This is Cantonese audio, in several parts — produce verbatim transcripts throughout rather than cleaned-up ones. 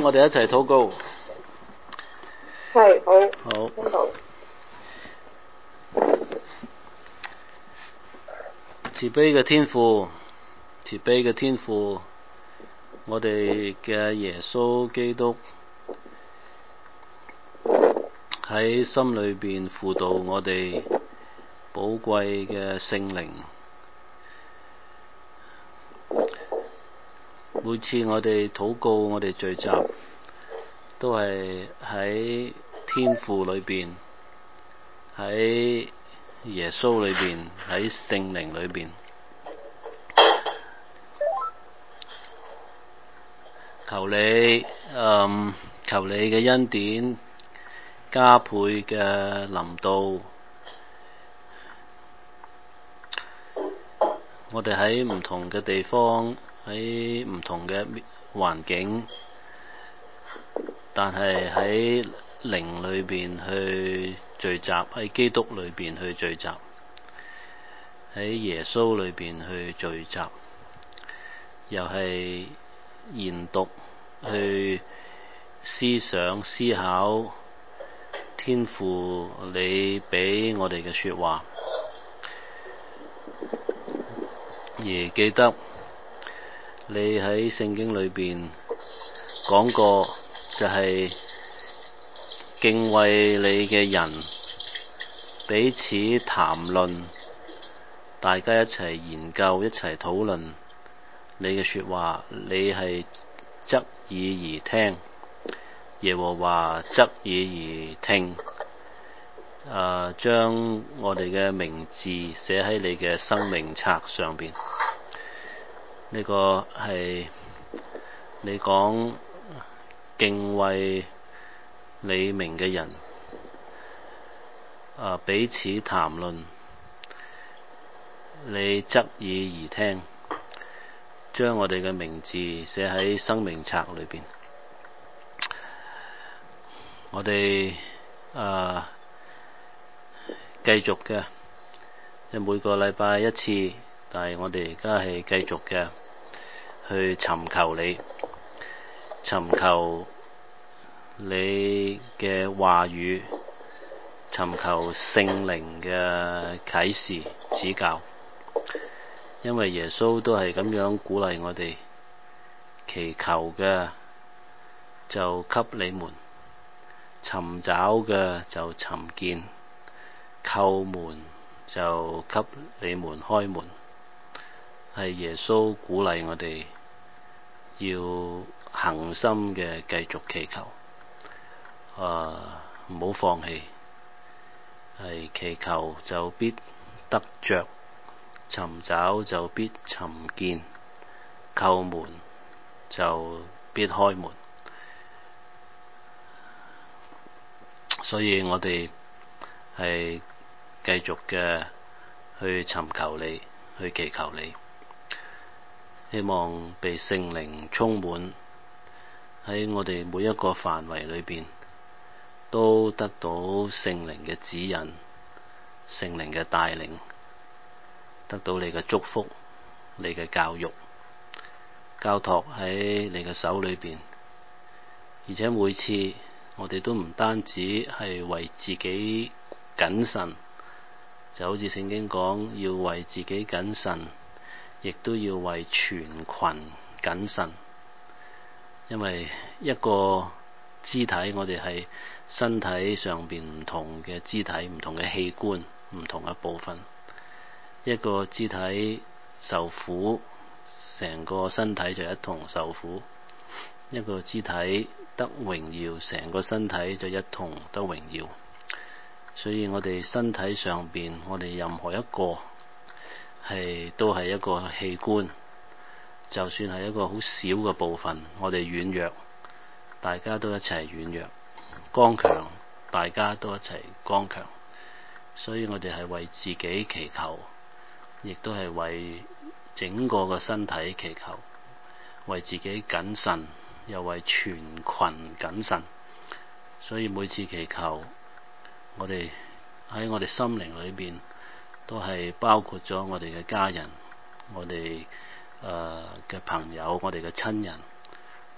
我哋一齊禱告。 係好。 好。 好。 慈悲嘅天父，慈悲嘅天父，我哋嘅耶穌基督喺心裏邊輔導我哋寶貴嘅聖靈。每次我哋禱告，我哋聚集，都係喺天父裏邊，喺耶穌裏邊，喺聖靈裏邊，求你，嗯，求你嘅恩典加倍嘅臨到。我哋喺唔同嘅地方，喺唔同嘅環境，但係喺靈裏邊去聚集，喺基督裏邊去聚集，喺耶穌裏邊去聚集，又係研讀去思想思考天父你俾我哋嘅說話，而記得你喺聖經裏邊講過，就係敬畏你嘅人彼此談論，大家一齊研究，一齊討論你嘅說話，你係側耳而聽，耶和華側耳而聽。誒、呃，將我哋嘅名字寫喺你嘅生命冊上邊。呢、這個係你講敬畏你名嘅人，誒、呃，彼此談論，你側耳而聽，將我哋嘅名字寫喺生命冊裏邊。我哋誒繼續嘅，即每個禮拜一次，但係我哋而家係繼續嘅去尋求你，尋求你嘅話語，尋求聖靈嘅啟示指教。因為耶穌都係咁樣鼓勵我哋，祈求嘅就給你們，尋找嘅就尋見，叩門就給你們開門。係耶穌鼓勵我哋要恆心嘅繼續祈求，啊，唔好放棄，係祈求就必得着，尋找就必尋見，叩門就必開門。所以我哋係繼續嘅去尋求你，去祈求你，希望被聖靈充滿，喺我哋每一個範圍裏邊都得到聖靈嘅指引，聖靈嘅帶領，得到你嘅祝福，你嘅教育，交託喺你嘅手裏邊。而且每次我哋都唔單止係為自己謹慎，就好似聖經講要為自己謹慎，亦都要為全群謹慎。因為一個肢體，我哋係身體上邊唔同嘅肢體，唔同嘅器官，唔同嘅部分。一個肢體受苦，成個身體就一同受苦；一個肢體得榮耀，成個身體就一同得榮耀。所以我哋身體上邊，我哋任何一個係都係一個器官，就算係一個好小嘅部分，我哋軟弱，大家都一齊軟弱；剛強，大家都一齊剛強。所以我哋係為自己祈求，亦都係為整個嘅身體祈求，為自己謹慎，又為全群謹慎。所以每次祈求，我哋喺我哋心靈裏邊都係包括咗我哋嘅家人，我哋誒嘅朋友，我哋嘅親人，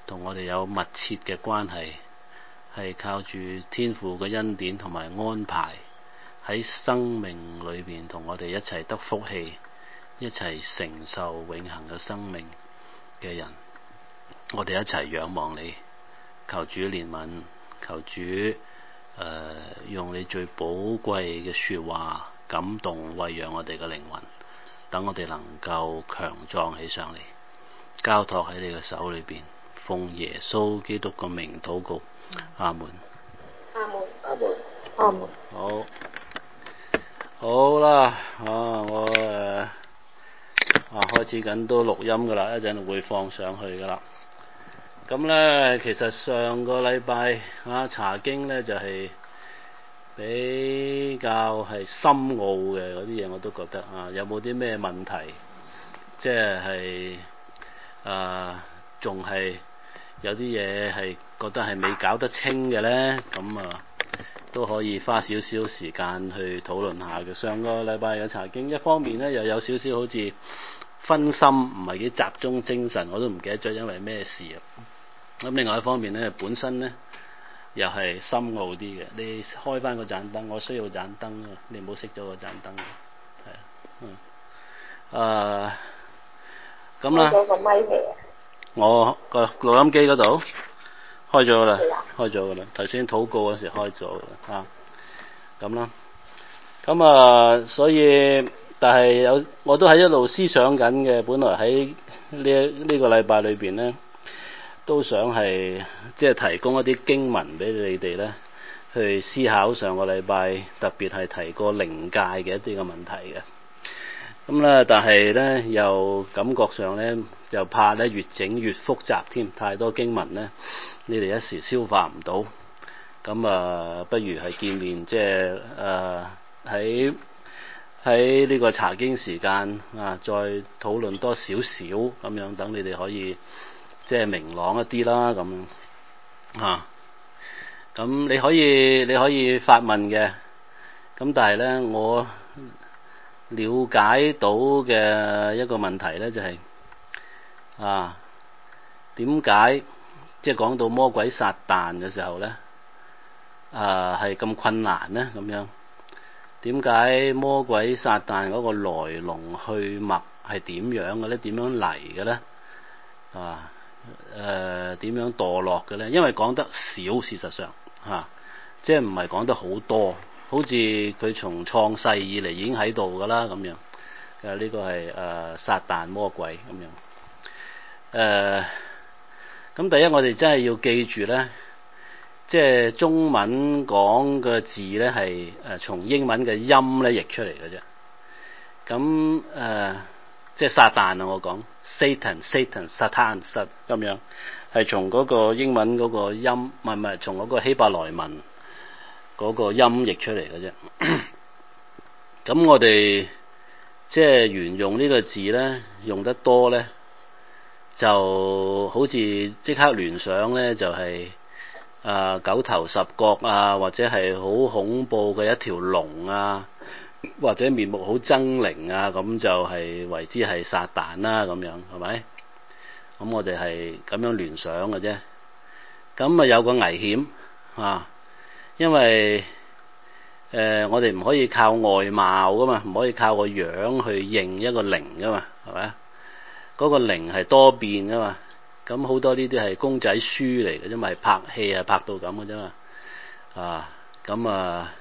同我哋有密切嘅關係，係靠住天父嘅恩典同埋安排，喺生命裏邊同我哋一齊得福氣，一齊承受永恆嘅生命嘅人，我哋一齊仰望你，求主憐憫，求主誒、呃、用你最寶貴嘅說話感動餵養我哋嘅靈魂，等我哋能夠強壯起上嚟，交託喺你嘅手裏邊，奉耶穌基督嘅名禱告，阿門。 阿門。 阿門。 阿門。 好，好啦，啊，我誒啊開始緊都錄音噶啦，一陣會放上去噶啦。咁咧，其實上個禮拜啊查經咧就係、是、比較係深奧嘅嗰啲嘢，我都覺得啊，有冇啲咩問題？即係啊，仲係有啲嘢係覺得係未搞得清嘅咧，咁啊都可以花少少時間去討論下嘅。上個禮拜嘅查經，一方面咧又有少少好似分心，唔係幾集中精神，我都唔記得咗因為咩事啊。咁另外一方面咧，本身咧又係深奧啲嘅。你開翻個盞燈，我需要盞燈啊！你唔好熄咗個盞燈。係啊，嗯，啊，咁啦。 開咗個咪未啊？ 我個錄音機嗰度開咗啦， 係啊， 開咗噶啦。頭先禱告嗰時開咗噶啦，嚇咁啦。咁啊，所以但係有我都喺一路思想緊嘅。本來喺呢呢個禮拜裏邊咧，都想係即係提供一啲經文俾你哋咧，去思考上個禮拜特別係提過靈界嘅一啲嘅問題嘅。咁咧，但係咧又感覺上咧，又怕咧越整越複雜添，太多經文咧，你哋一時消化唔到。咁啊，不如係見面，即係誒喺喺呢個查經時間啊，再討論多少少咁樣，等你哋可以即係明朗一啲啦，咁樣啊。咁你可以你可以發問嘅，咁但係咧我了解到嘅一個問題咧就係、是、啊，點解即係講到魔鬼撒旦嘅時候咧，啊係咁困難咧？咁樣點解魔鬼撒旦嗰個來龍去脈係點樣嘅咧？點樣嚟嘅咧？啊誒點樣墮落嘅咧？因為講得少，事實上嚇、啊，即係唔係講得好多。好似佢從創世以嚟已經喺度㗎啦，咁樣誒呢個係誒、呃、撒旦魔鬼咁樣誒。咁、呃、第一我哋真係要記住咧，即係中文講嘅字咧係誒從英文嘅音咧譯出嚟嘅啫。咁、呃、誒即係撒旦啊，我講 Satan Satan Satan 實咁樣係從嗰個英文嗰個音，唔係唔係從嗰個希伯來文嗰個音譯出嚟嘅啫。咁我哋即係沿用呢個字咧，用得多咧，就好似即刻聯想咧，就係、是、啊、呃、九頭十角啊，或者係好恐怖嘅一條龍啊，或者面目好猙獰啊，咁就係為之係撒旦啦，咁樣係咪？咁我哋係咁樣聯想嘅啫。咁啊有個危險啊！因為誒、呃，我哋唔可以靠外貌噶嘛，唔可以靠個樣去認一個靈噶嘛，係咪啊？嗰個靈係多變噶嘛，咁好多呢啲係公仔書嚟嘅啫嘛，係拍戲啊拍到咁嘅啫嘛，啊，咁啊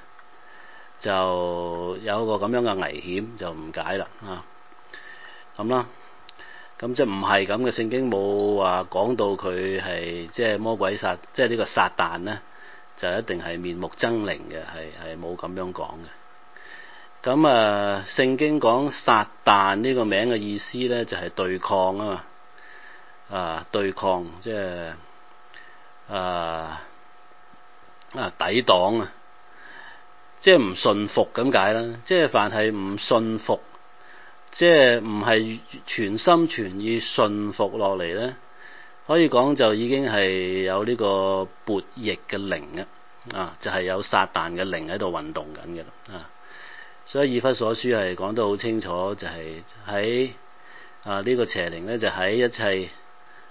就有個咁樣嘅危險，就誤解啦啊，咁啦，咁即係唔係咁嘅，聖經冇話講到佢係即係魔鬼撒，即係呢個撒旦咧。就一定係面目猙獰嘅，係係冇咁樣講嘅。咁啊，聖經講撒旦呢個名嘅意思咧，就係、是、對抗啊嘛，啊對抗即係啊啊抵擋啊，即係唔順服咁解啦。即係凡係唔順服，即係唔係全心全意順服落嚟咧。可以講就已經係有呢個悖逆嘅靈啊，啊就係、是、有撒旦嘅靈喺度運動緊嘅啦啊，所以以弗所書係講得好清楚，就係喺啊呢、這個邪靈咧就喺一切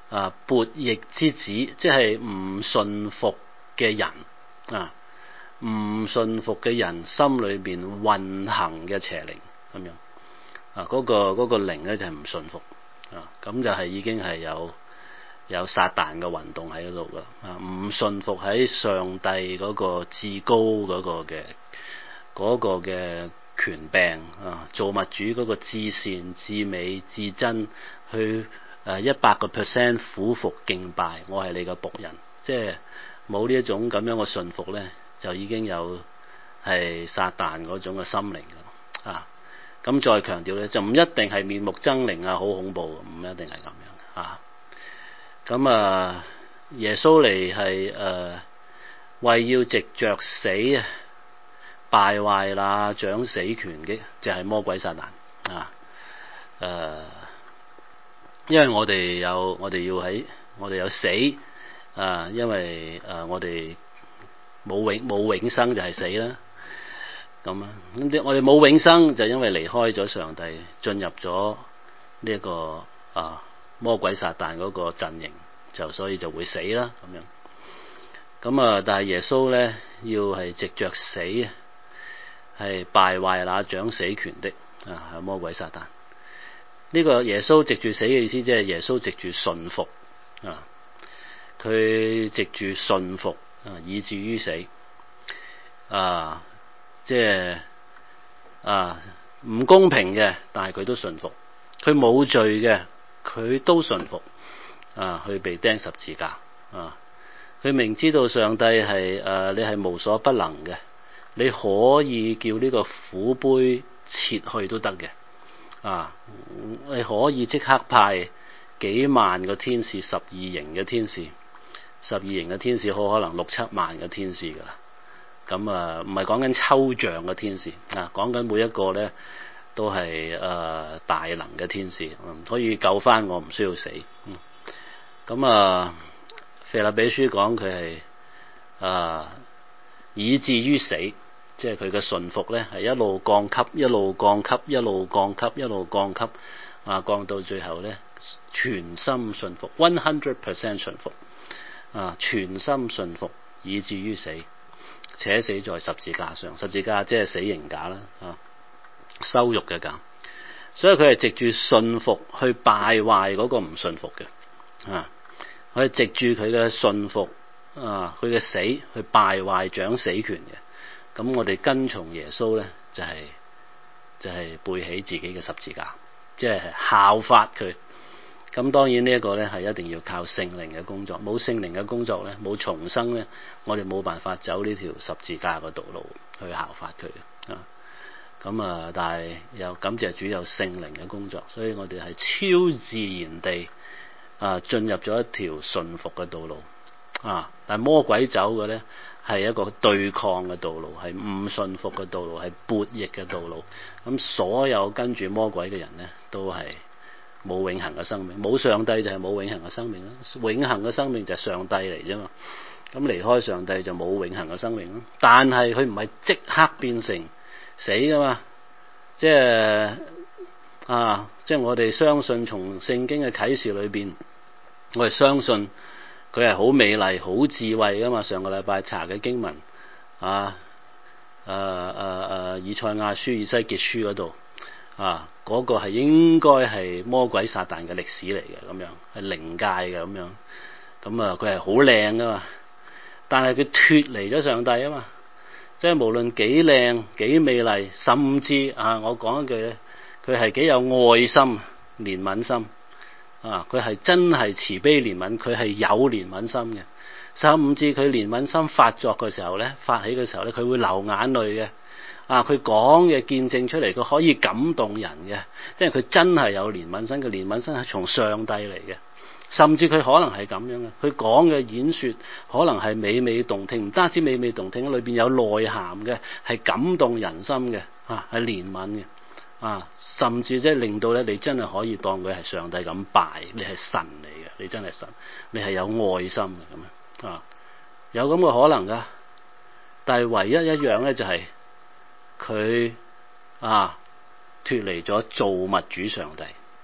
啊悖逆之子，即係唔順服嘅人啊，唔順服嘅人心裏邊運行嘅邪靈咁樣啊，嗰、嗰個嗰、嗰個靈咧就係唔順服啊，咁就係已經係有有撒旦嘅運動喺嗰度噶啊，唔順服喺上帝嗰個至高嗰個嘅嗰、嗰個嘅權柄啊，造物主嗰個至善至美至真，去誒一百個 percent 俯服敬拜，我係你嘅僕人，即係冇呢一種咁樣嘅順服咧，就已經有係撒旦嗰種嘅心靈噶啊。咁再強調咧，就唔一定係面目猙獰啊，好恐怖，唔一定係咁樣啊。咁啊，耶穌嚟係誒為要藉着死啊，敗壞那掌死權嘅，就係、是、魔鬼撒旦啊。誒、呃，因為我哋有我哋要喺我哋有死啊，因為誒、呃、我哋冇永冇永生就係死啦。咁啊，咁我哋冇永生就因為離開咗上帝，進入咗呢一個啊魔鬼撒旦嗰個陣營，就所以就會死啦咁樣。咁啊，但係耶穌咧要係藉着死啊，係敗壞那掌死權的啊，係魔鬼撒旦。呢、這個耶穌藉住死嘅意思，即係耶穌藉住順服啊，佢藉住順服啊，以至於死啊。即係啊，唔公平嘅，但係佢都順服；佢冇罪嘅，佢都順服啊，去被釘十字架啊。佢明知道上帝係誒、啊，你係無所不能嘅，你可以叫呢個苦杯撤去都得嘅啊。你可以即刻派幾萬個天使，十二營嘅天使，十二營嘅天使好可能六七萬嘅天使噶啦。咁啊，唔係講緊抽象嘅天使啊，講緊每一個咧都係誒、呃、大能嘅天使，嗯，可以救翻我，唔需要死。嗯，咁啊，腓立比書講佢係啊以至於死，即係佢嘅順服咧係一路降級，一路降級，一路降級，一路降級啊，降到最後咧全心順服 one hundred percent 順服啊，全心順服以至於死。且死在十字架上，十字架即係死刑架啦，啊，羞辱嘅架，所以佢係藉住順服去敗壞嗰個唔順服嘅，啊，佢係藉住佢嘅順服啊，佢嘅死去敗壞掌死權嘅。咁我哋跟從耶穌咧，就係、是、就係、是、背起自己嘅十字架，即係效法佢。咁當然呢一個咧係一定要靠聖靈嘅工作，冇聖靈嘅工作咧，冇重生咧，我哋冇辦法走呢條十字架嘅道路去效法佢啊。咁啊，但係又感謝主有聖靈嘅工作，所以我哋係超自然地啊進入咗一條順服嘅道路啊。但係魔鬼走嘅咧係一個對抗嘅道路，係唔順服嘅道路，係悖逆嘅道路。咁所有跟住魔鬼嘅人咧都係冇永恆嘅生命，冇上帝就係冇永恆嘅生命啦。永恆嘅生命就係上帝嚟啫嘛。咁離開上帝就冇永恆嘅生命啦。但係佢唔係即刻變成死噶嘛，即係啊，即係我哋相信從聖經嘅啟示裏邊，我哋相信佢係好美麗、好智慧噶嘛。上個禮拜查嘅經文啊，誒誒誒，以賽亞書、以西結書嗰度。啊！嗰、那個係應該係魔鬼撒旦嘅歷史嚟嘅，咁樣係靈界嘅咁樣。咁啊，佢係好靚噶嘛，但係佢脫離咗上帝啊嘛。即係無論幾靚幾美麗，甚至啊，我講一句咧，佢係幾有愛心、憐憫心啊！佢係真係慈悲憐憫，佢係有憐憫心嘅。甚至佢憐憫心發作嘅時候咧，發起嘅時候咧，佢會流眼淚嘅。啊！佢講嘅見證出嚟，佢可以感動人嘅，即係佢真係有憐憫心嘅。憐憫心係從上帝嚟嘅，甚至佢可能係咁樣嘅。佢講嘅演說可能係美美動聽，唔單止美美動聽，裏邊有內涵嘅，係感動人心嘅，啊，係憐憫嘅，啊，甚至即係令到咧，你真係可以當佢係上帝咁拜，你係神嚟嘅，你真係神，你係有愛心嘅咁樣啊，有咁嘅可能噶。但係唯一一樣咧就係、是。佢啊脫離咗造物主上帝，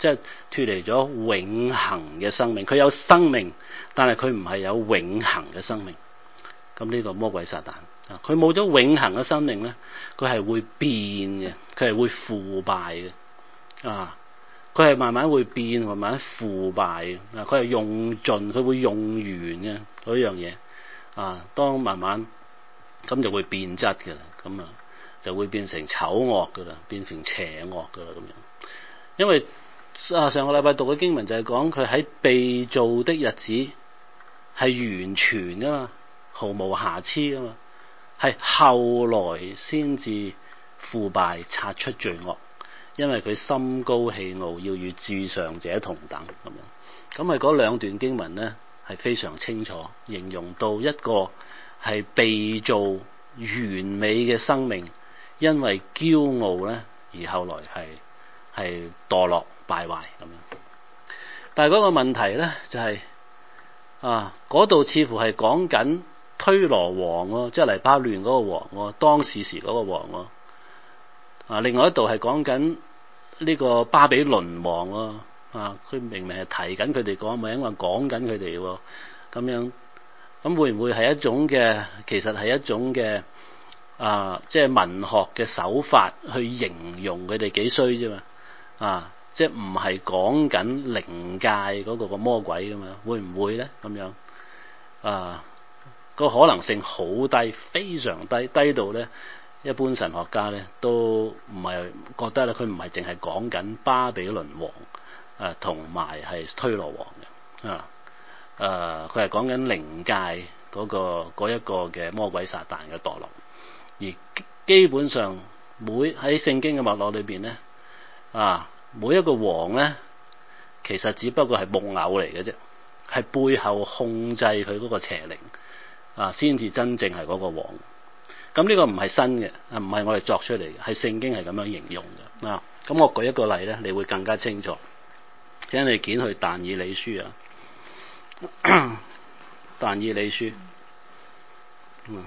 即係脫離咗永恆嘅生命。佢有生命，但係佢唔係有永恆嘅生命。咁呢個魔鬼撒旦啊，佢冇咗永恆嘅生命咧，佢係會變嘅，佢係會腐敗嘅啊！佢係慢慢會變，慢慢腐敗嘅啊！佢係用盡，佢會用完嘅嗰樣嘢啊！當慢慢咁就會變質嘅啦，咁啊就會變成醜惡嘅啦，變成邪惡嘅啦咁樣。因為啊上個禮拜讀嘅經文就係講佢喺被造的日子係完全噶嘛，毫無瑕疵噶嘛，係後來先至腐敗，察出罪惡。因為佢心高氣傲，要與至上者同等咁樣。咁係嗰兩段經文呢，係非常清楚形容到一個係被造完美嘅生命，因為驕傲呢，而後來係係墮落敗壞咁樣。但係嗰個問題呢，就係、是、啊嗰度似乎係講緊推羅王喎，即係黎巴嫩嗰個王喎，當時時嗰個王喎。啊，另外一度係講緊呢個巴比倫王喎，啊，佢明明係提緊佢哋講名，話講緊佢哋喎，咁樣，咁會唔會係一種嘅，其實係一種嘅啊，即係文學嘅手法去形容佢哋幾衰啫嘛，啊，即係唔係講緊靈界嗰個個魔鬼噶嘛，會唔會咧咁樣？啊，個可能性好低，非常低，低到咧。一般神學家咧都唔係覺得咧，佢唔係淨係講緊巴比倫王啊，同埋係推羅王嘅啊，誒佢係講緊靈界嗰個嗰一個嘅魔鬼撒旦嘅墮落，而基本上每喺聖經嘅脈絡裏邊咧啊，每一個王咧其實只不過係木偶嚟嘅啫，係背後控制佢嗰個邪靈啊，先至真正係嗰個王。咁呢個唔係新嘅，啊唔係我哋作出嚟嘅，係聖經係咁樣形容嘅啊。咁我舉一個例咧，你會更加清楚。請你揀去但以理書啊，但以理書，嗯，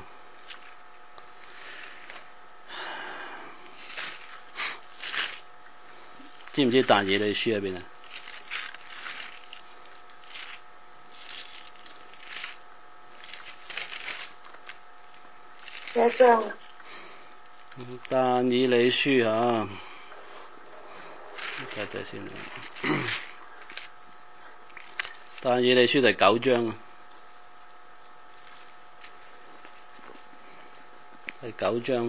知唔知但以理書喺邊啊？ 一張但以理書啊，睇睇先。但以理書第九章，第九章，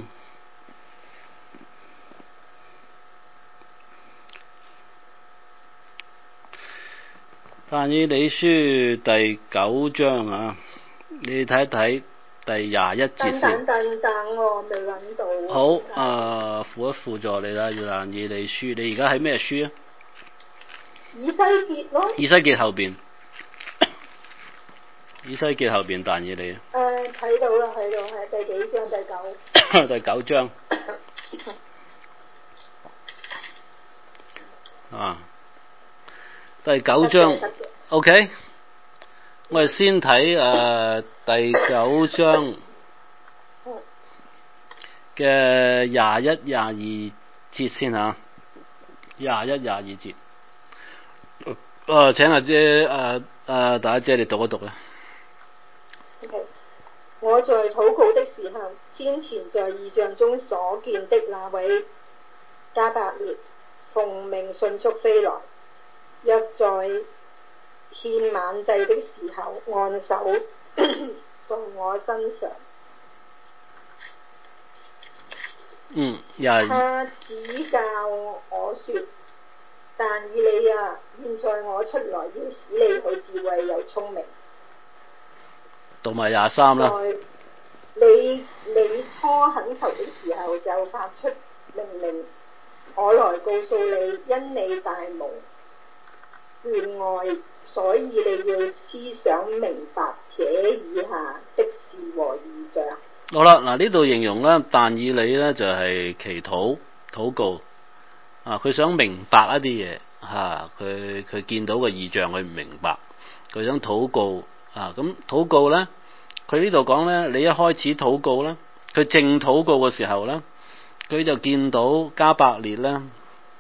但以理書第九章啊，你睇一睇。第廿一節先。 等等等，我未揾到。 好，啊，輔一輔助你啦，但以理書，你而家喺咩書啊？ 以西結咯。 以西結後邊，以西結後邊但以理啊。 誒、呃，睇到啦，睇到係第幾章？第九。第九章。啊，第九章。OK。我哋先睇誒、呃、第九章嘅廿一、廿二節先嚇，廿一、廿二節。誒、呃，請阿姐誒誒大家姐你讀一讀啦。 Okay. 我在禱告的時候，先前在異象中所見的那位加百列，奉命迅速飛來，約在獻晚祭的時候，按手在我身上。 嗯，廿他指教我說：但以理啊，現在我出來要使你去智慧又聰明。 讀埋廿三啦。 你你初懇求的時候，就發出命令，我來告訴你，因你大蒙眷愛，所以你要思想明白這以下的事和異象。 好啦，嗱呢度形容咧，但以理咧就係、是、祈禱禱告啊，佢想明白一啲嘢嚇，佢、啊、佢見到個異象佢唔明白，佢想禱告啊，咁禱告咧，佢呢度講咧，你一開始禱告咧，佢正禱告嘅時候咧，佢就見到加百列咧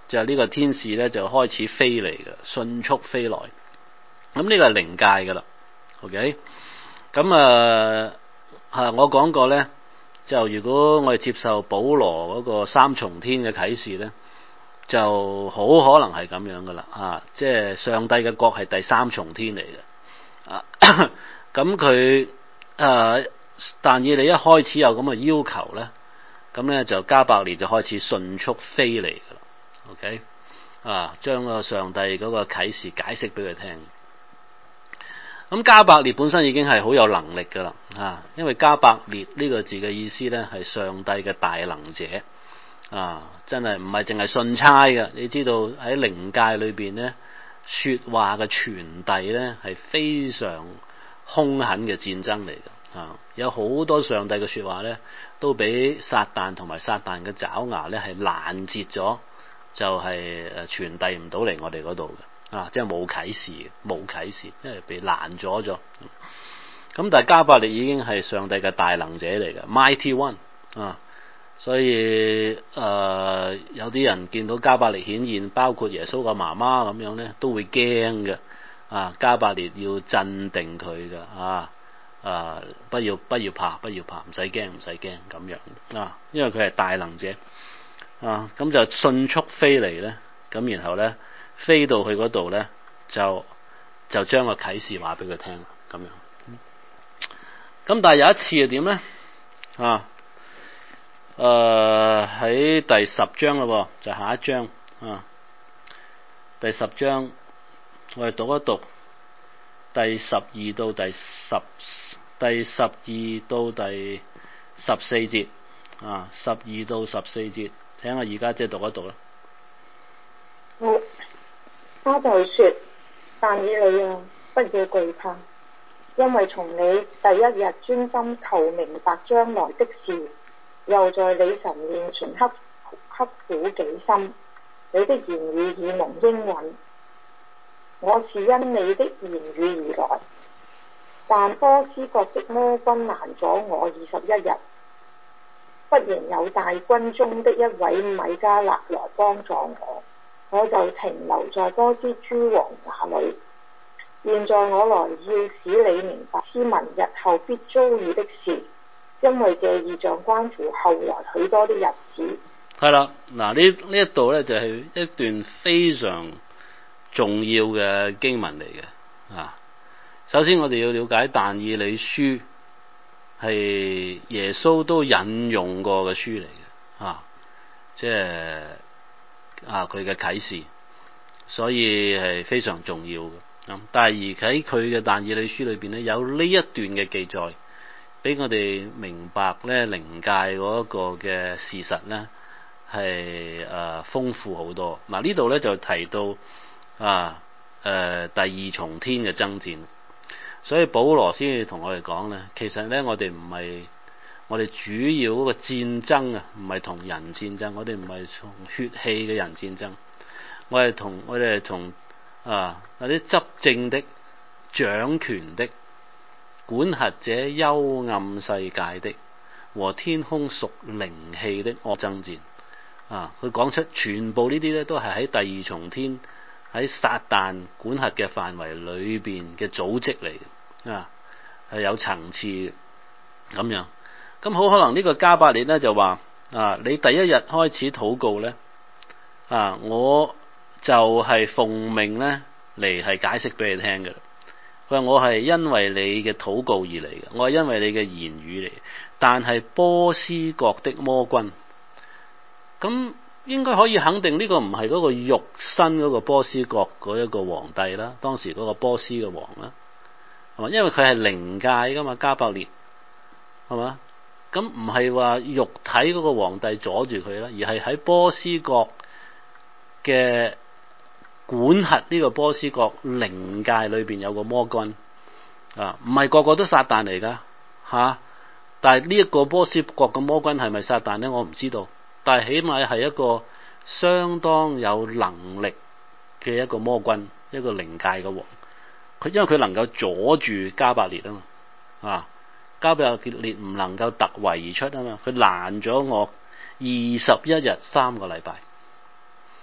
就呢個天使咧就開始飛嚟嘅，迅速飛來。咁呢個係靈界噶啦 ，OK？ 咁啊，啊我講過咧，就如果我哋接受保羅嗰個三重天嘅啟示咧，就好可能係咁樣噶啦，啊，即係上帝嘅國係第三重天嚟嘅，啊，咁佢誒，但以理一開始有咁嘅要求咧，咁咧就加百列就開始迅速飛嚟噶啦 ，OK？ 啊，將個上帝嗰個啟示解釋俾佢聽。咁加百列本身已經係好有能力噶啦，啊，因為加百列呢個字嘅意思咧係上帝嘅大能者，啊，真係唔係淨係信差嘅。你知道喺靈界裏邊咧，說話嘅傳遞咧係非常兇狠嘅戰爭嚟嘅，啊，有好多上帝嘅說話咧都俾撒旦同埋撒旦嘅爪牙咧係攔截咗，就係誒傳遞唔到嚟我哋嗰度嘅。啊，即係冇啟示，冇啟示，因為被攔咗咗。咁但係加百列已經係上帝嘅大能者嚟嘅 ，Mighty One 啊，所以誒、呃、有啲人見到加百列顯現，包括耶穌個媽媽咁樣咧，都會驚嘅。啊，加百列要鎮定佢嘅，啊啊，不要不要怕，不要怕，唔使驚，唔使驚咁樣啊，因為佢係大能者啊，咁就迅速飛嚟咧，咁然後咧。飛到去嗰度咧，就就將個啟示話俾佢聽啦，咁樣。咁但係有一次係點咧？啊，誒、呃、喺第十章咯，就下一章啊。第十章我哋讀一讀第十二到第十，第十二到第十四節啊，十二到十四節，請我而家即係讀一讀啦。 好。他就說：但以理啊，不要懼怕，因為從你第一日專心求明白將來的事，又在你神面前刻刻苦己心，你的言語已蒙應允。我是因你的言語而來，但波斯國的魔軍攔阻我二十一日，忽然有大軍中的一位米迦勒來幫助我。我就停留在波斯諸王那裏。現在我來要使你明白斯文日後必遭遇的事，因為這異象關乎後來許多的日子。 係啦，嗱呢呢一度咧就係一段非常重要嘅經文嚟嘅啊。首先我哋要了解但以理書係耶穌都引用過嘅書嚟嘅啊，即係。啊！佢嘅啟示，所以係非常重要嘅。咁但係而喺佢嘅但以理書裏邊咧，有呢一段嘅記載，俾我哋明白咧靈界嗰個嘅事實咧係誒豐富好多。嗱、啊、呢度咧就提到啊誒、呃、第二重天嘅爭戰，所以保羅先至同我哋講咧，其實咧我哋唔係。我哋主要嗰個戰爭啊，唔係同人戰爭，我哋唔係從血氣嘅人戰爭，我係同我哋係同啊嗰啲執政的、掌權的、管轄者幽暗世界的和天空屬靈氣的惡爭戰啊！佢講出全部呢啲咧，都係喺第二重天喺撒旦管轄嘅範圍裏邊嘅組織嚟嘅啊，係有層次咁樣。咁好可能呢個加百列咧就話啊，你第一日開始禱告咧啊，我就係奉命咧嚟係解釋俾你聽嘅。佢話我係因為你嘅禱告而嚟嘅，我係因為你嘅言語嚟。但係波斯國的魔軍，咁應該可以肯定呢個唔係嗰個肉身嗰個波斯國嗰一個皇帝啦，當時嗰個波斯嘅王啦，係嘛？因為佢係靈界噶嘛，加百列係嘛？咁唔係話肉體嗰個皇帝阻住佢啦，而係喺波斯國嘅管轄呢個波斯國靈界裏邊有個魔軍啊，唔係個個都撒旦嚟噶吓，但係呢一個波斯國嘅魔軍係咪撒旦呢？我唔知道，但係起碼係一個相當有能力嘅一個魔軍，一個靈界嘅王。佢因為佢能夠阻住加百列啊嘛啊。加百列唔能夠突圍而出啊嘛，佢攔咗我二十一日三個禮拜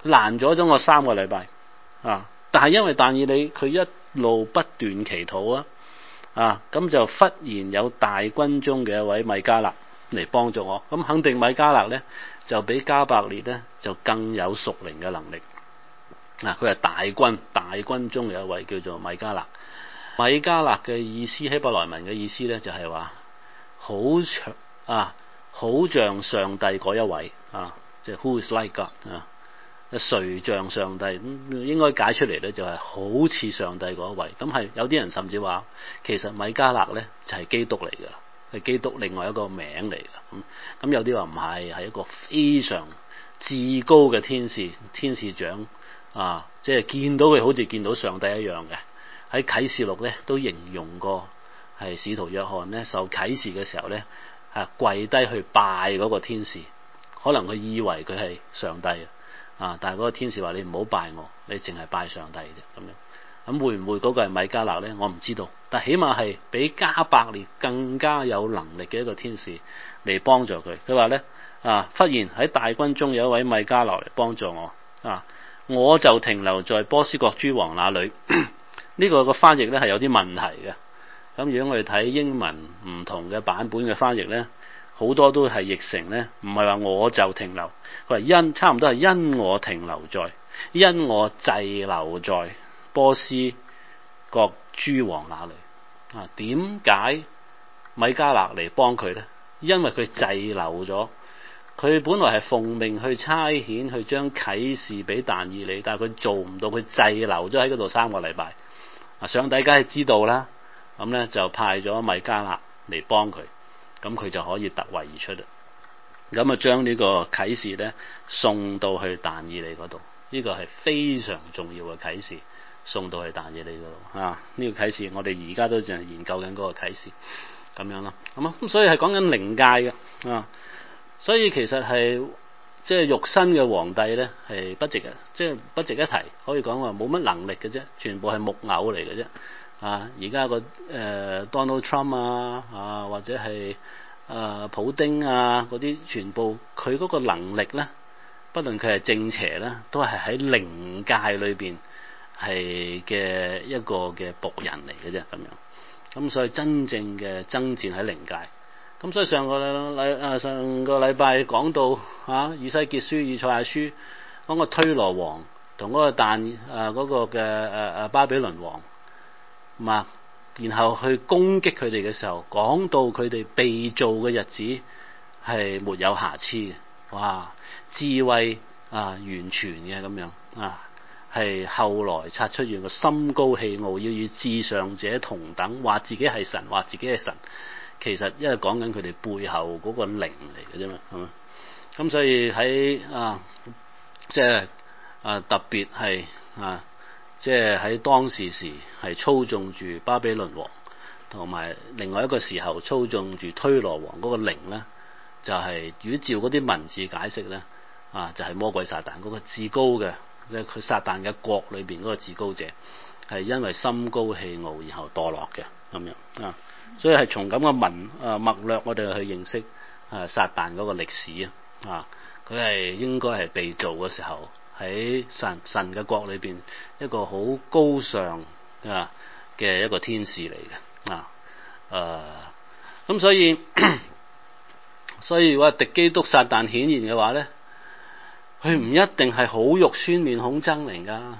攔咗咗我三個禮拜啊！但係因為但以理佢一路不斷祈禱啊啊，咁就忽然有大軍中嘅一位米迦勒嚟幫助我，咁肯定米迦勒咧就比加百列咧就更有屬靈嘅能力啊！佢係大軍大軍中有一位叫做米迦勒。米迦勒嘅意思，希伯來文嘅意思咧就係話好長啊，好像上帝嗰一位啊，即係 Who is like God 啊？誰像上帝？應該解出嚟咧就係好似上帝嗰一位。咁係有啲人甚至話，其實米迦勒咧就係基督嚟㗎，係基督另外一個名嚟㗎。咁咁有啲話唔係，係一個非常至高嘅天使，天使長啊，即係見到佢好似見到上帝一樣嘅。喺啟示錄咧都形容過，係使徒約翰咧受啟示嘅時候咧，係跪低去拜嗰個天使，可能佢以為佢係上帝啊，但係嗰個天使話：你唔好拜我，你淨係拜上帝啫。咁樣咁會唔會嗰個係米迦勒咧？我唔知道，但起碼係比加百列更加有能力嘅一個天使嚟幫助佢。佢話咧啊，忽然喺大軍中有一位米迦勒嚟幫助我啊，我就停留在波斯國諸王那裏。呢個個翻譯咧係有啲問題嘅。咁如果我哋睇英文唔同嘅版本嘅翻譯咧，好多都係譯成咧，唔係話我就停留，佢話因差唔多係因我停留在，因我滯留在波斯國諸王那裏啊。點解米迦勒嚟幫佢咧？因為佢滯留咗，佢本來係奉命去差遣去將啟示俾但以理，但係佢做唔到，佢滯留咗喺嗰度三個禮拜。上帝梗係知道啦，咁咧就派咗米迦勒嚟幫佢，咁佢就可以突圍而出啦。咁啊將呢個啟示咧送到去但以理嗰度，呢、這個係非常重要嘅啟示，送到去但以理嗰度啊。呢、這個啟示我哋而家都淨係研究緊嗰個啟示，咁樣咯。咁啊，咁所以係講緊靈界嘅啊，所以其實係即係肉身嘅皇帝咧係不值嘅，即係不值一提，可以講話冇乜能力嘅啫，全部係木偶嚟嘅啫。啊，而家個誒 Donald Trump 啊啊或者係啊普丁啊嗰啲，全部佢嗰個能力咧，不論佢係正邪咧，都係喺靈界裏邊係嘅一個嘅僕人嚟嘅啫，咁樣。咁所以真正嘅爭戰喺靈界。咁所以上個禮啊上個禮拜講到啊以西結書、以賽亞書講個推羅王同嗰個但誒嗰個嘅誒誒巴比倫王，嘛，然後去攻擊佢哋嘅時候，講到佢哋被造嘅日子係沒有瑕疵嘅，哇！智慧啊完全嘅咁樣啊，係後來察出原個心高氣傲，要與至上者同等，話自己係神，話自己係神。其實因為講緊佢哋背後嗰個靈嚟嘅啫嘛，係嘛？咁所以喺啊，即係啊特別係啊，即係喺當時時係操縱住巴比倫王，同埋另外一個時候操縱住推羅王嗰個靈咧，就係、是、如果照嗰啲文字解釋咧，啊就係、是、魔鬼撒旦嗰個至高嘅，即係佢撒旦嘅國裏邊嗰個至高者，係因為心高氣傲然後墮落嘅咁樣啊。所以係從咁嘅文啊脈略，我哋去認識啊撒旦嗰個歷史啊，啊佢係應該係被造嘅時候喺神神嘅國裏邊一個好高尚啊嘅一個天使嚟嘅啊，誒咁所以所以如果敵基督撒旦顯現嘅話咧，佢唔一定係好肉酸面孔猙獰噶。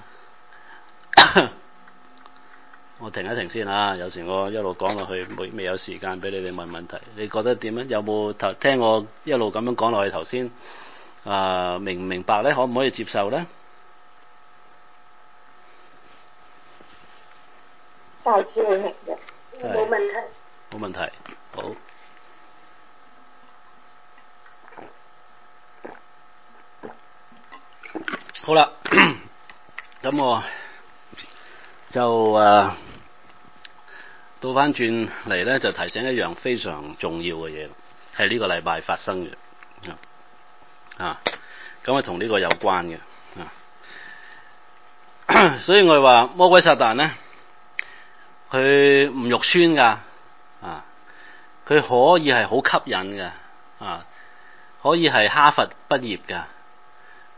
我停一停先啊！有時我一路講落去，未未有時間俾你哋問問題。你覺得點樣？有冇頭聽我一路咁樣講落去？頭先啊，明唔明白咧？可唔可以接受咧？ 大致會明嘅，冇問題。 冇問題，好。好啦，咁我就啊。倒翻轉嚟咧，就提醒一樣非常重要嘅嘢，係呢個禮拜發生嘅啊，咁啊同呢個有關嘅啊，所以我哋話魔鬼撒旦咧，佢唔肉酸噶啊，佢可以係好吸引嘅啊，可以係哈佛畢業噶，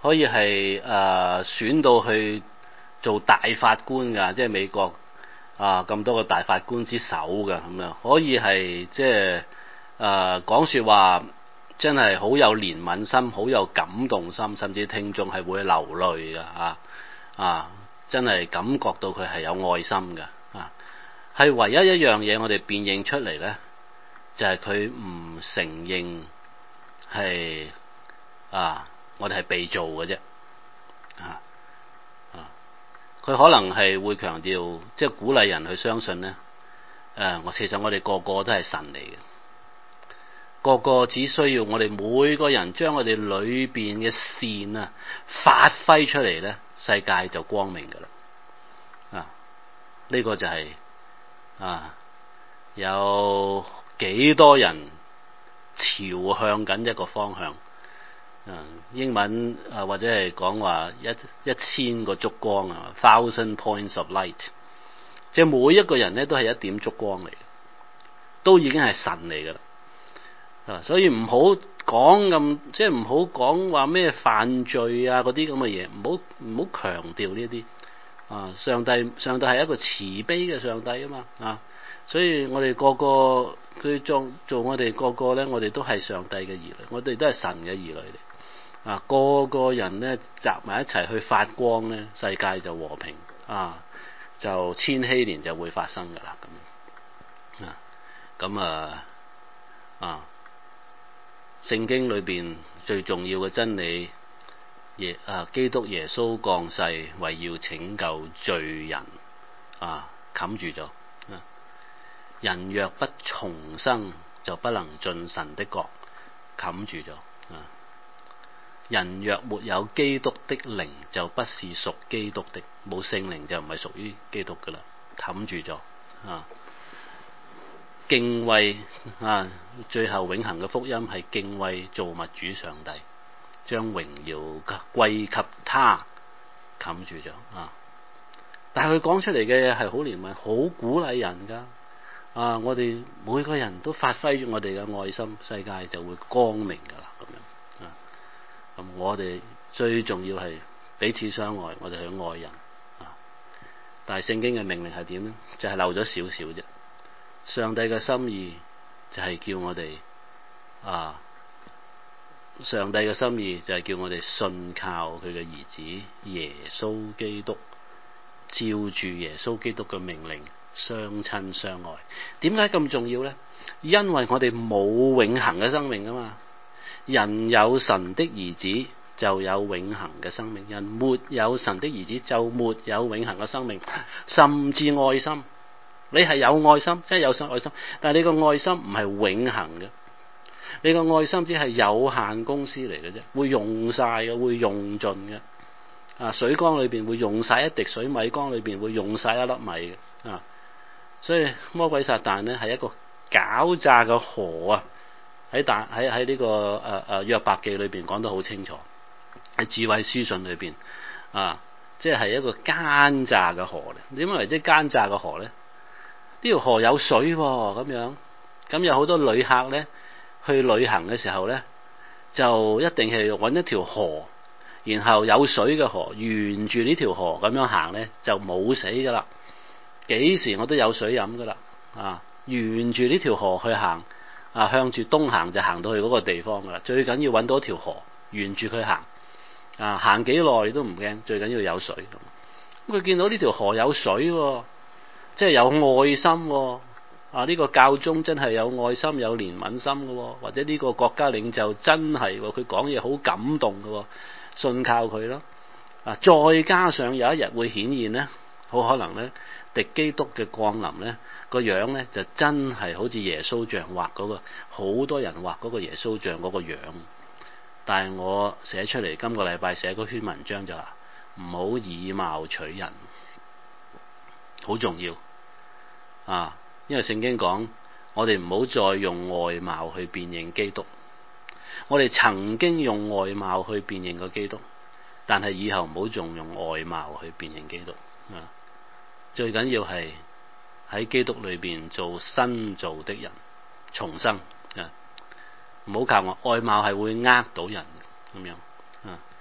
可以係誒、呃、選到去做大法官㗎，即係美國啊咁多個大法官之首㗎咁樣，可以係即係誒講説話真係好有憐憫心，好有感動心，甚至聽眾係會流淚㗎啊啊！真係感覺到佢係有愛心㗎啊！係唯一一樣嘢我哋辨認出嚟咧，就係佢唔承認係啊，我哋係被造嘅啫啊啊！佢可能係會強調，即係鼓勵人去相信咧。誒、啊，我其實我哋個個都係神嚟嘅，個個只需要我哋每個人將我哋裏邊嘅善啊發揮出嚟咧，世界就光明㗎啦。啊，呢、這個就係、是、啊，有幾多人朝向緊一個方向。啊、英文啊或者係講話一一千個燭光啊 ，thousand points of light， 即係每一個人咧都係一點燭光嚟，都已經係神嚟㗎啦。啊，所以唔好講咁，即係唔好講話咩犯罪啊嗰啲咁嘅嘢，唔好唔好強調呢啲。啊，上帝上帝係一個慈悲嘅上帝啊嘛，啊，所以我哋個個佢做做我哋個個咧，我哋都係上帝嘅兒女，我哋都係神嘅兒女嚟。啊，個個人咧集埋一齊去發光咧，世界就和平啊，就千禧年就會發生㗎啦咁。啊，咁啊啊，聖經裏邊最重要嘅真理，耶啊，基督耶穌降世為要拯救罪人啊，冚住咗。啊，人若不重生，就不能進神的國，冚住咗。啊，人若沒有基督的靈，就不是屬基督的，冇聖靈就唔係屬於基督噶啦，冚住咗。啊，敬畏啊，最後永恆嘅福音係敬畏造物主上帝，將榮耀歸給他，冚住咗。啊，但係佢講出嚟嘅嘢係好憐憫，好鼓勵人噶。啊，我哋每個人都發揮住我哋嘅愛心，世界就會光明噶啦咁樣。啊，咁我哋最重要係彼此相愛，我哋去愛人。啊，但係聖經嘅命令係點呢？就係、是、漏咗少少啫。上帝嘅心意就係叫我哋啊，上帝嘅心意就係叫我哋信靠佢嘅兒子耶穌基督，照住耶穌基督嘅命令相親相愛。點解咁重要呢？因為我哋冇永恆嘅生命啊嘛。人有神的兒子就有永恆嘅生命，人沒有神的兒子就沒有永恆嘅生命。甚至愛心，你係有愛心，即係有心愛心，但係你個愛心唔係永恆嘅，你個愛心只係有限公司嚟嘅啫，會用晒嘅，會用盡嘅。啊，水缸裏邊會用晒一滴水，米缸裏邊會用晒一粒米嘅。啊，所以魔鬼撒旦呢係一個狡詐嘅河啊！喺大喺喺呢個誒誒約伯記裏邊講得好清楚，喺智慧書信裏邊啊，即係一個奸詐嘅河嚟。點解為之奸詐嘅河咧？呢條河有水咁、啊、樣，咁有好多旅客咧去旅行嘅時候咧，就一定係揾一條河，然後有水嘅河，沿住呢條河咁樣行咧，就冇死噶啦。幾時我都有水飲噶啦啊！沿住呢條河去行。啊，向住東行就行到去嗰個地方噶啦。最緊要揾到條河，沿住佢行。啊，行幾耐都唔驚，最緊要有水。咁佢見到呢條河有水、哦，即係有愛心、哦。啊，呢、這個教宗真係有愛心、有憐憫心嘅、哦，或者呢個國家領袖真係佢講嘢好感動嘅、哦，信靠佢咯。啊，再加上有一日會顯現呢，好可能呢，敵基督嘅降臨呢。個樣咧就真係好似耶穌像畫嗰個，好多人畫嗰個耶穌像嗰個樣。但係我寫出嚟，今個禮拜寫嗰篇文章就話唔好以貌取人，好重要啊！因為聖經講，我哋唔好再用外貌去辨認基督。我哋曾經用外貌去辨認過基督，但係以後唔好仲用外貌去辨認基督啊！最緊要係喺基督裏邊做新造的人，重生啊！唔好靠外外貌係會呃到人咁樣啊！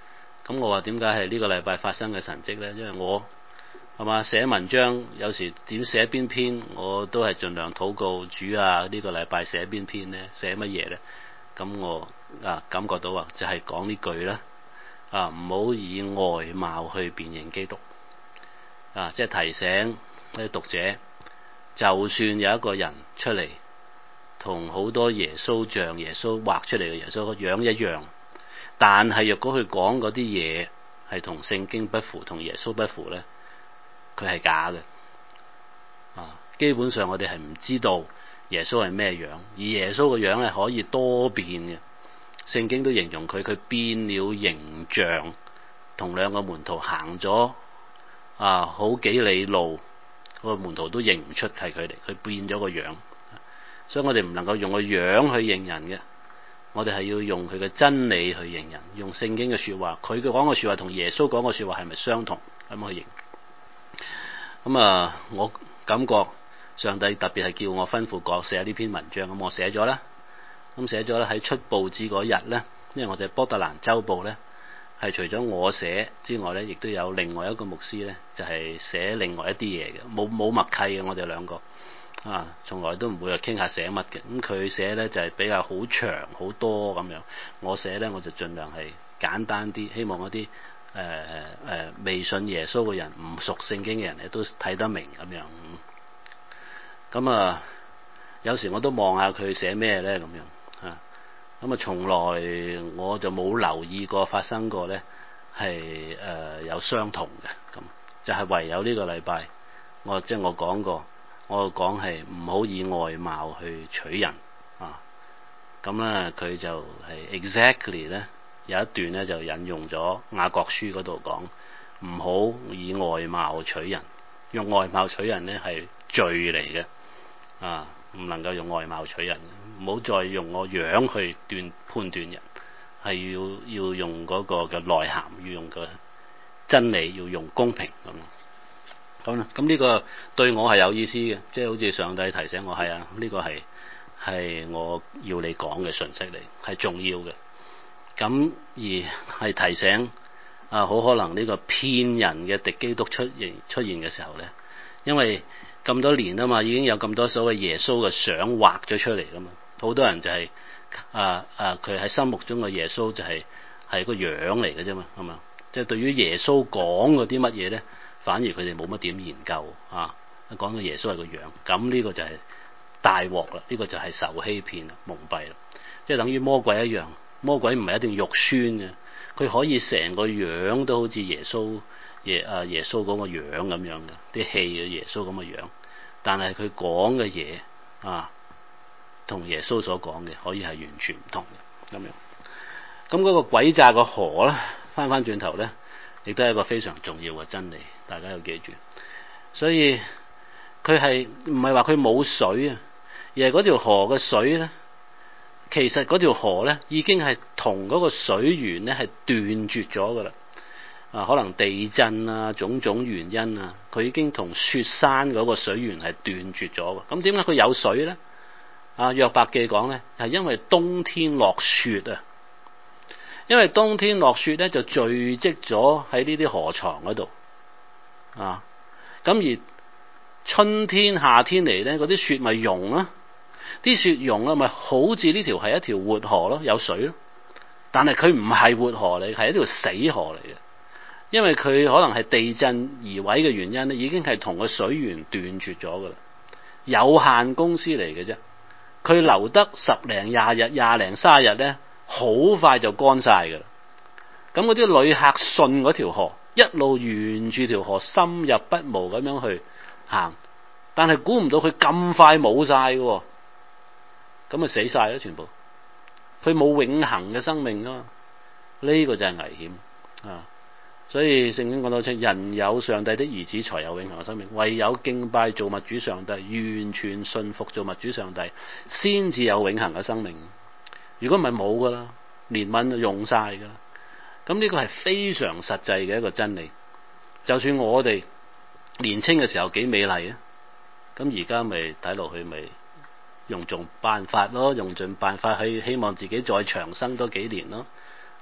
咁我話點解係呢個禮拜發生嘅神蹟呢？因為我係嘛寫文章，有時點寫邊篇我都係盡量禱告主啊，呢、這個禮拜寫邊篇呢？寫乜嘢呢？咁我啊感覺到啊，就係講呢句啦，啊唔好以外貌去辨認基督啊，即係提醒啲讀者，就算有一個人出嚟同好多耶穌像耶穌畫出嚟嘅耶穌個樣一樣，但係若果佢講嗰啲嘢係同聖經不符，同耶穌不符呢，佢係假嘅啊。基本上我哋係唔知道耶穌係咩樣，而耶穌個樣係可以多變嘅。聖經都形容佢，佢變了形象，同兩個門徒行咗啊好幾里路，個門徒都認唔出係佢哋，佢變咗個樣。所以我哋唔能夠用個樣去認人嘅，我哋係要用佢嘅真理去認人，用聖經嘅說話，佢嘅講嘅說話同耶穌講嘅說話係咪相同咁去認。咁啊，我感覺上帝特別係叫我吩咐講寫呢篇文章，咁我寫咗啦。咁寫咗咧，喺出報紙嗰日咧，因為我哋波特蘭週報咧係除咗我寫之外咧，亦都有另外一個牧師咧，就係寫另外一啲嘢嘅，冇冇默契嘅，我哋兩個啊，從來都唔會話傾下寫乜嘅。咁佢寫咧就係比較好長好多咁樣，我寫咧我就盡量係簡單啲，希望嗰啲誒誒未信耶穌嘅人、唔熟聖經嘅人咧都睇得明咁樣。咁啊，有時我都望下佢寫咩咧咁樣。啊，咁啊，從來我就冇留意過發生過咧，係、呃、誒有相同嘅，咁就係、是、唯有呢個禮拜，我即係、就是、我講過，我講係唔好以外貌去取人啊，咁咧佢就係 exactly 咧有一段咧就引用咗雅各書嗰度講，唔好以外貌取人，用外貌取人咧係罪嚟嘅啊。唔能夠用外貌取人，唔好再用我樣去斷判斷人，係要要用嗰個嘅內涵，要用個真理，要用公平咁樣。咁啦，咁呢個對我係有意思嘅，即係好似上帝提醒我係啊，呢個係係我要你講嘅信息嚟，係重要嘅。咁而係提醒啊，好可能呢個騙人嘅敵基督出現出現嘅時候咧，因為咁多年啊嘛，已經有咁多所謂耶穌嘅相畫咗出嚟噶嘛，好多人就係、是、啊啊佢喺心目中嘅耶穌就係、是、係個樣嚟嘅啫嘛，係嘛？即、就、係、是、對於耶穌講嗰啲乜嘢咧，反而佢哋冇乜點研究啊。講到耶穌係個樣，咁呢個就係大鑊啦，呢、這個就係受欺騙蒙蔽啦，即係等於魔鬼一樣。魔鬼唔係一定肉酸嘅，佢可以成個樣都好似耶穌。耶啊耶穌嗰個樣咁樣嘅，啲戲嘅耶穌咁嘅樣，但係佢講嘅嘢啊，同耶穌所講嘅可以係完全唔同嘅咁樣。咁嗰個詭詐個河咧，翻翻轉頭咧，亦都係一個非常重要嘅真理，大家要記住。所以佢係唔係話佢冇水啊，而係嗰條河嘅水咧，其實嗰條河咧已經係同嗰個水源咧係斷絕咗噶啦。啊，可能地震啊，種種原因啊，佢已經同雪山嗰個水源係斷絕咗。咁點解佢有水咧？啊，約伯記講咧，係因為冬天落雪啊，因為冬天落雪咧就聚積咗喺呢啲河床嗰度啊。咁而春天夏天嚟咧，嗰啲雪咪融啦，啲雪融啦，咪好似呢條係一條活河咯，有水咯。但係佢唔係活河嚟，係一條死河嚟嘅。因為佢可能係地震移位嘅原因咧，已經係同個水源斷絕咗噶啦，有限公司嚟嘅啫。佢留得十零廿日、廿零卅日咧，好快就乾晒噶啦。咁嗰啲旅客順嗰條河，一路沿住條河深入不毛咁樣去行，但係估唔到佢咁快冇晒嘅，咁啊死晒啦全部。佢冇永恆嘅生命噶嘛，呢個就係危險啊！所以聖經講到清，人有上帝的兒子才有永恆嘅生命，唯有敬拜造物主上帝，完全信服造物主上帝，先至有永恆嘅生命。如果唔係冇噶啦，憐憫就用晒噶啦。咁呢個係非常實際嘅一個真理。就算我哋年青嘅時候幾美麗啊，咁而家咪睇落去咪用盡辦法咯，用盡辦法去希望自己再長生多幾年咯。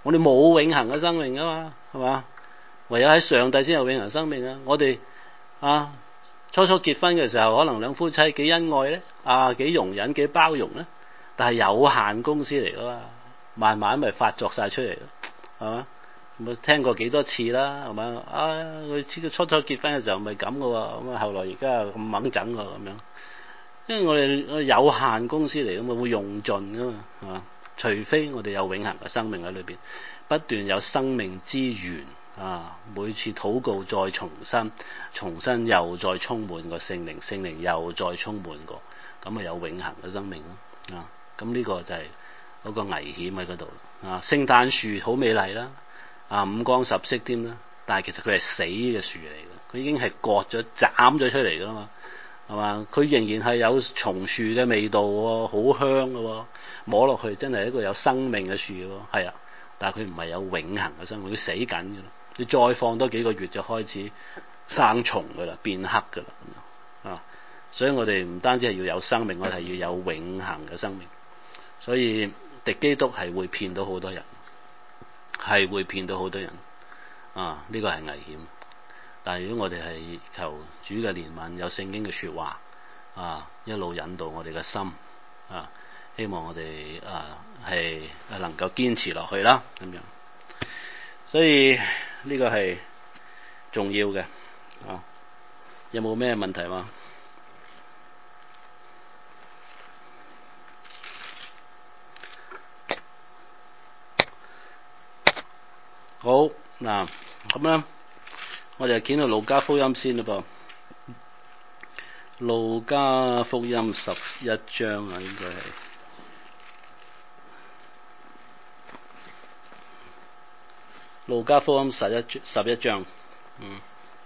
我哋冇永恆嘅生命啊嘛，係嘛？唯有喺上帝先有永恆生命啊！我哋啊初初結婚嘅時候，可能兩夫妻幾恩愛咧，啊幾容忍幾包容咧，但係有限公司嚟噶嘛，慢慢咪發作晒出嚟咯，係嘛？咁聽過幾多次啦，係嘛？啊佢知道初初結婚嘅時候咪咁噶喎，咁啊後來而家咁猛整喎咁樣，因為我哋我有限公司嚟噶嘛，會用盡噶嘛，係嘛？除非我哋有永恆嘅生命喺裏邊，不斷有生命之源啊！每次禱告再重新、重新又再充滿個聖靈，聖靈又再充滿個，咁啊有永恆嘅生命咯啊！咁呢個就係嗰個危險喺嗰度啊！聖誕樹好美麗啦，啊五光十色添啦，但係其實佢係死嘅樹嚟嘅，佢已經係割咗、斬咗出嚟噶啦嘛。係嘛？佢仍然係有松樹嘅味道喎，好香嘅喎，摸落去真係一個有生命嘅樹喎，係啊，但係佢唔係有永恆嘅生命，佢死緊嘅啦。你再放多幾個月就開始生蟲嘅啦，變黑嘅啦咁樣啊。所以我哋唔單止係要有生命，我哋係要有永恆嘅生命。所以敵基督係會騙到好多人，係會騙到好多人啊！呢個係危險。但係如果我哋係求主嘅憐憫，有聖經嘅說話啊，一路引導我哋嘅心啊，希望我哋啊係能夠堅持落去啦咁樣。所以呢個係重要嘅啊。有冇咩問題嘛？好嗱，咁咧。我哋見到路加福音先啦噃，路加福音十一章啊，應該係路加福音十一十一章，嗯，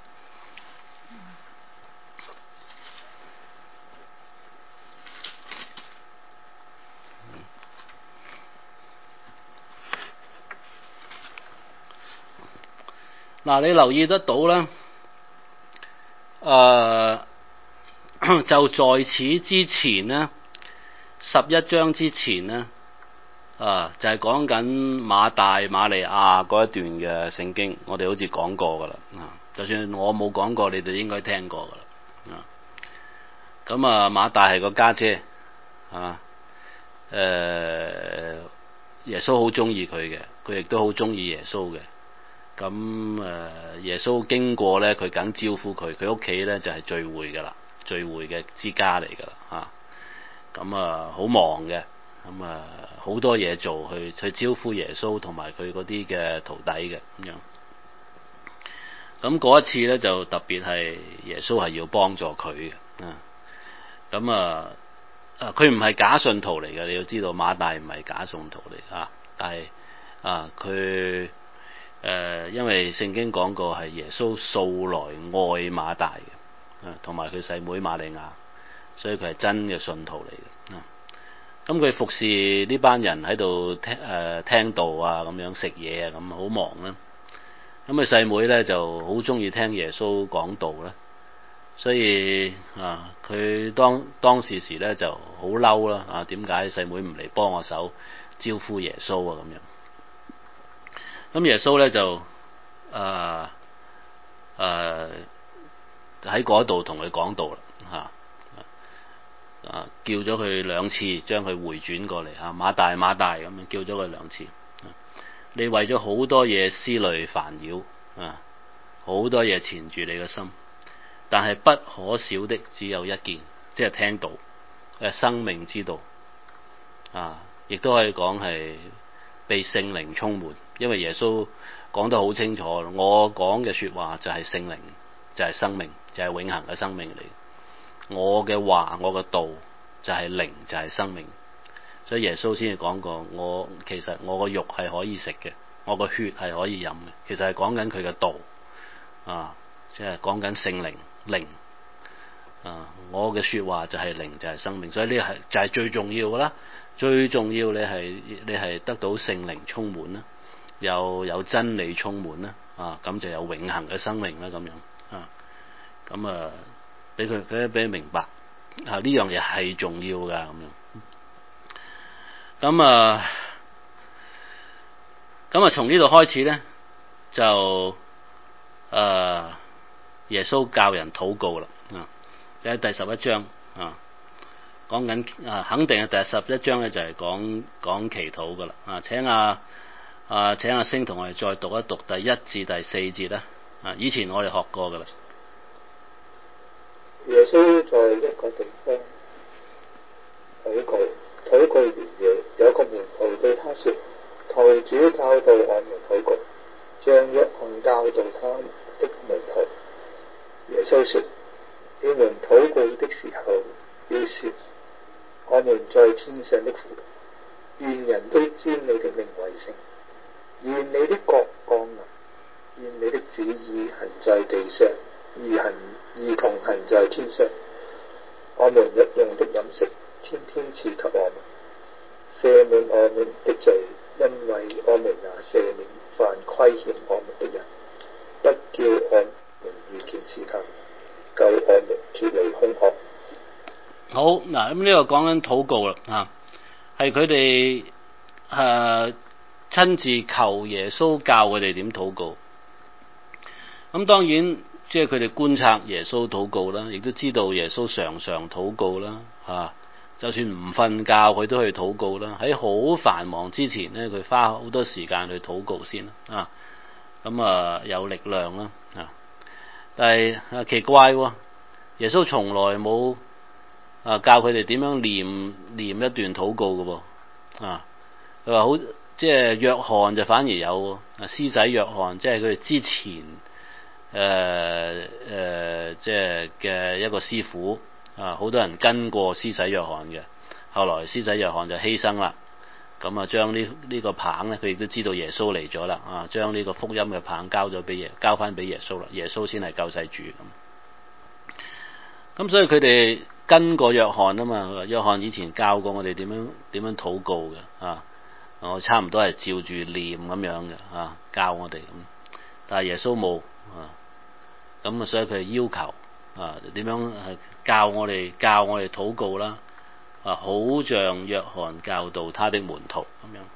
嗱、嗯，你留意得到啦。誒、呃，就在此之前呢，十一章之前呢，啊，就係講緊馬大馬利亞嗰一段嘅聖經，我哋好似講過噶啦，啊，就算我冇講過，你哋應該聽過噶啦，啊，咁啊，馬大係個家姐，啊，誒，耶穌好中意佢嘅，佢亦都好中意耶穌嘅。咁誒，耶穌經過咧，佢梗招呼佢，佢屋企咧就係聚會噶啦，聚會嘅之家嚟噶啦嚇。咁啊，好忙嘅，咁啊好多嘢做，去去招呼耶穌同埋佢嗰啲嘅徒弟嘅咁樣。咁嗰一次咧就特別係耶穌係要幫助佢嘅啊。咁啊啊，佢唔係假信徒嚟嘅，你要知道馬大唔係假信徒嚟啊，但係啊佢。誒、呃，因為聖經講過係耶穌素來愛馬大嘅，啊，同埋佢細妹瑪利亞，所以佢係真嘅信徒嚟嘅。啊，咁佢服侍呢班人喺度聽誒、呃、聽道啊，咁樣食嘢啊，咁好忙啦。咁佢細妹咧就好中意聽耶穌講道啦，所以啊，佢當當時時咧就好嬲啦。啊，點解細妹唔嚟幫我手招呼耶穌啊？咁樣。咁耶穌咧就誒誒喺嗰度同佢講道啦，嚇啊，叫咗佢兩次，將佢回轉過嚟嚇，馬大馬大咁樣叫咗佢兩次。啊，你為咗好多嘢思慮煩擾啊，好多嘢纏住你嘅心，但係不可少的只有一件，即係聽道誒生命之道啊，亦都可以講係被聖靈充滿。因為耶穌講得好清楚，我講嘅說話就係聖靈，就係生命，就係永恆嘅生命嚟。我嘅話，我嘅道就係靈，就係生命。所以耶穌先至講過，我其實我個肉係可以食嘅，我個血係可以飲嘅。其實係講緊佢嘅道啊，即係講緊聖靈靈啊。我嘅說話就係靈，就係生命。所以呢係就係最重要嘅啦。最重要你係你係得到聖靈充滿啦。又有真理充滿啦，啊咁就有永恆嘅生命啦，咁樣啊，咁啊俾佢俾俾佢明白啊，呢樣嘢係重要噶，咁樣。咁啊咁啊，從呢度開始咧，就誒、呃、耶穌教人禱告啦。啊，喺第十一章啊，講緊啊，肯定係第十一章咧就係講講祈禱噶啦。啊，請啊啊請阿星同我哋再讀一讀第一至第四節啦。啊，以前我哋學過噶啦。 耶穌在一個地方禱告，禱告完了，有個門徒對他說：求主教導我們禱告，像約翰教導他的門徒。耶穌說：你們禱告的時候，要說：我們在天上的父，願人都尊你的名為聖，願你的國降臨，願你的旨意行在地上，如行如同行在天上。我們日用的飲食，天天賜給我們，赦免我們的罪，因為我們也赦免凡虧欠我們的人，不叫我們遇見試探，救我們脫離兇惡。 好，嗱，咁呢個講緊禱告啦，啊，係佢哋誒親自求耶穌教佢哋點禱告。咁當然，即係佢哋觀察耶穌禱告啦，亦都知道耶穌常常禱告啦，啊，就算唔瞓覺佢都去禱告啦。喺好繁忙之前咧，佢花好多時間去禱告先啦，啊，咁啊有力量啦，啊，但係啊奇怪喎，耶穌從來冇啊教佢哋點樣念念一段禱告嘅喎，啊，佢話好，即係約翰就反而有啊，施洗約翰，即係佢哋之前。誒誒、呃呃，即係嘅一個師傅啊，好多人跟過施洗約翰嘅，後來施洗約翰就犧牲啦，咁啊將呢呢個棒咧，佢亦都知道耶穌嚟咗啦，啊將呢個福音嘅棒交咗俾耶，交翻俾耶穌啦，耶穌先係救世主咁。咁所以佢哋跟過約翰啊嘛，約翰以前教過我哋點樣點樣禱告嘅啊，我差唔多係照住念咁樣嘅啊，教我哋咁，但係耶穌冇啊。咁啊，所以佢要求啊，點樣係教我哋教我哋禱告啦，啊，好像約翰教導他的門徒咁樣。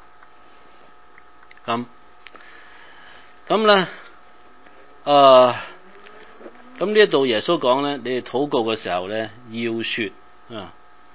咁咁咧，誒，咁呢一度耶穌講咧，你哋禱告嘅時候咧，要說啊。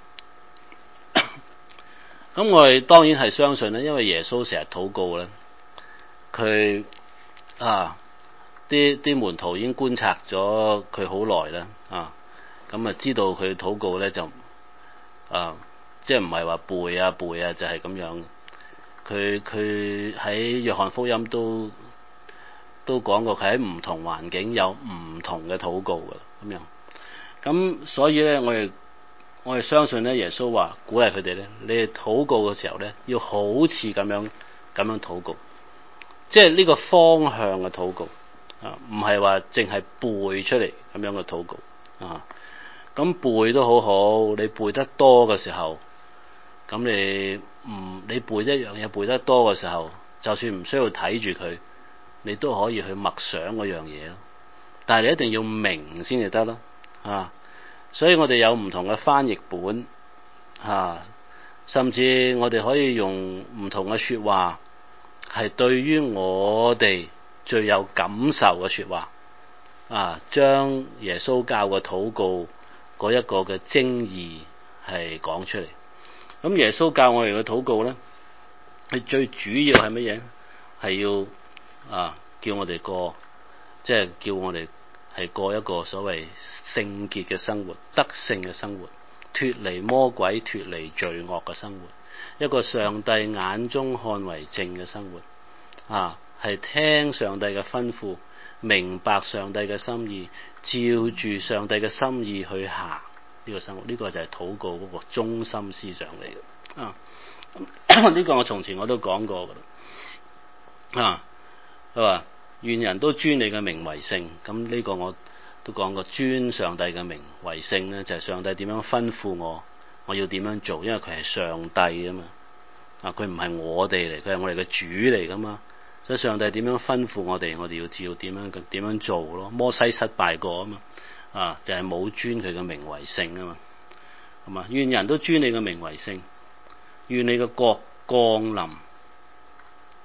咁我哋當然係相信咧，因為耶穌成日禱告咧，佢啊。啲啲門徒已經觀察咗佢好耐啦，啊，咁啊知道佢禱告咧就啊，即係唔係話背啊背啊就係咁樣。佢佢喺約翰福音都都講過，佢喺唔同環境有唔同嘅禱告噶，咁樣。咁所以咧，我哋我哋相信咧，耶穌話鼓勵佢哋咧，你哋禱告嘅時候咧，要好似咁樣咁樣禱告，即係呢個方向嘅禱告。啊，唔係話淨係背出嚟咁樣嘅禱告啊，咁背都好好，你背得多嘅時候，咁你唔你背一樣嘢背得多嘅時候，就算唔需要睇住佢，你都可以去默想嗰樣嘢咯。但係你一定要明先至得咯，啊，所以我哋有唔同嘅翻譯本，啊，甚至我哋可以用唔同嘅說話，係對於我哋最有感受嘅說話，啊，將耶穌教嘅禱告嗰一個嘅精義係講出嚟。咁耶穌教我哋嘅禱告咧，係最主要係乜嘢？係要啊，叫我哋過，即係叫我哋係過一個所謂聖潔嘅生活、得勝嘅生活，脫離魔鬼、脫離罪惡嘅生活，一個上帝眼中看為正嘅生活，啊。係聽上帝嘅吩咐，明白上帝嘅心意，照住上帝嘅心意去行呢個生活，呢、這個就係禱告嗰個中心思想嚟嘅。啊，呢、這個我從前我都講過噶啦。啊，佢話願人都尊你嘅名為聖，咁呢個我都講過，尊上帝嘅名為聖咧，就係、是、上帝點樣吩咐我，我要點樣做，因為佢係上帝啊嘛。啊，佢唔係我哋嚟，佢係我哋嘅主嚟噶嘛。所以上帝點樣吩咐我哋，我哋要照點樣點樣做咯。摩西失敗過啊嘛，啊就係、是、冇尊佢嘅名為聖啊嘛，係嘛？願人都尊你嘅名為聖，願你嘅國降臨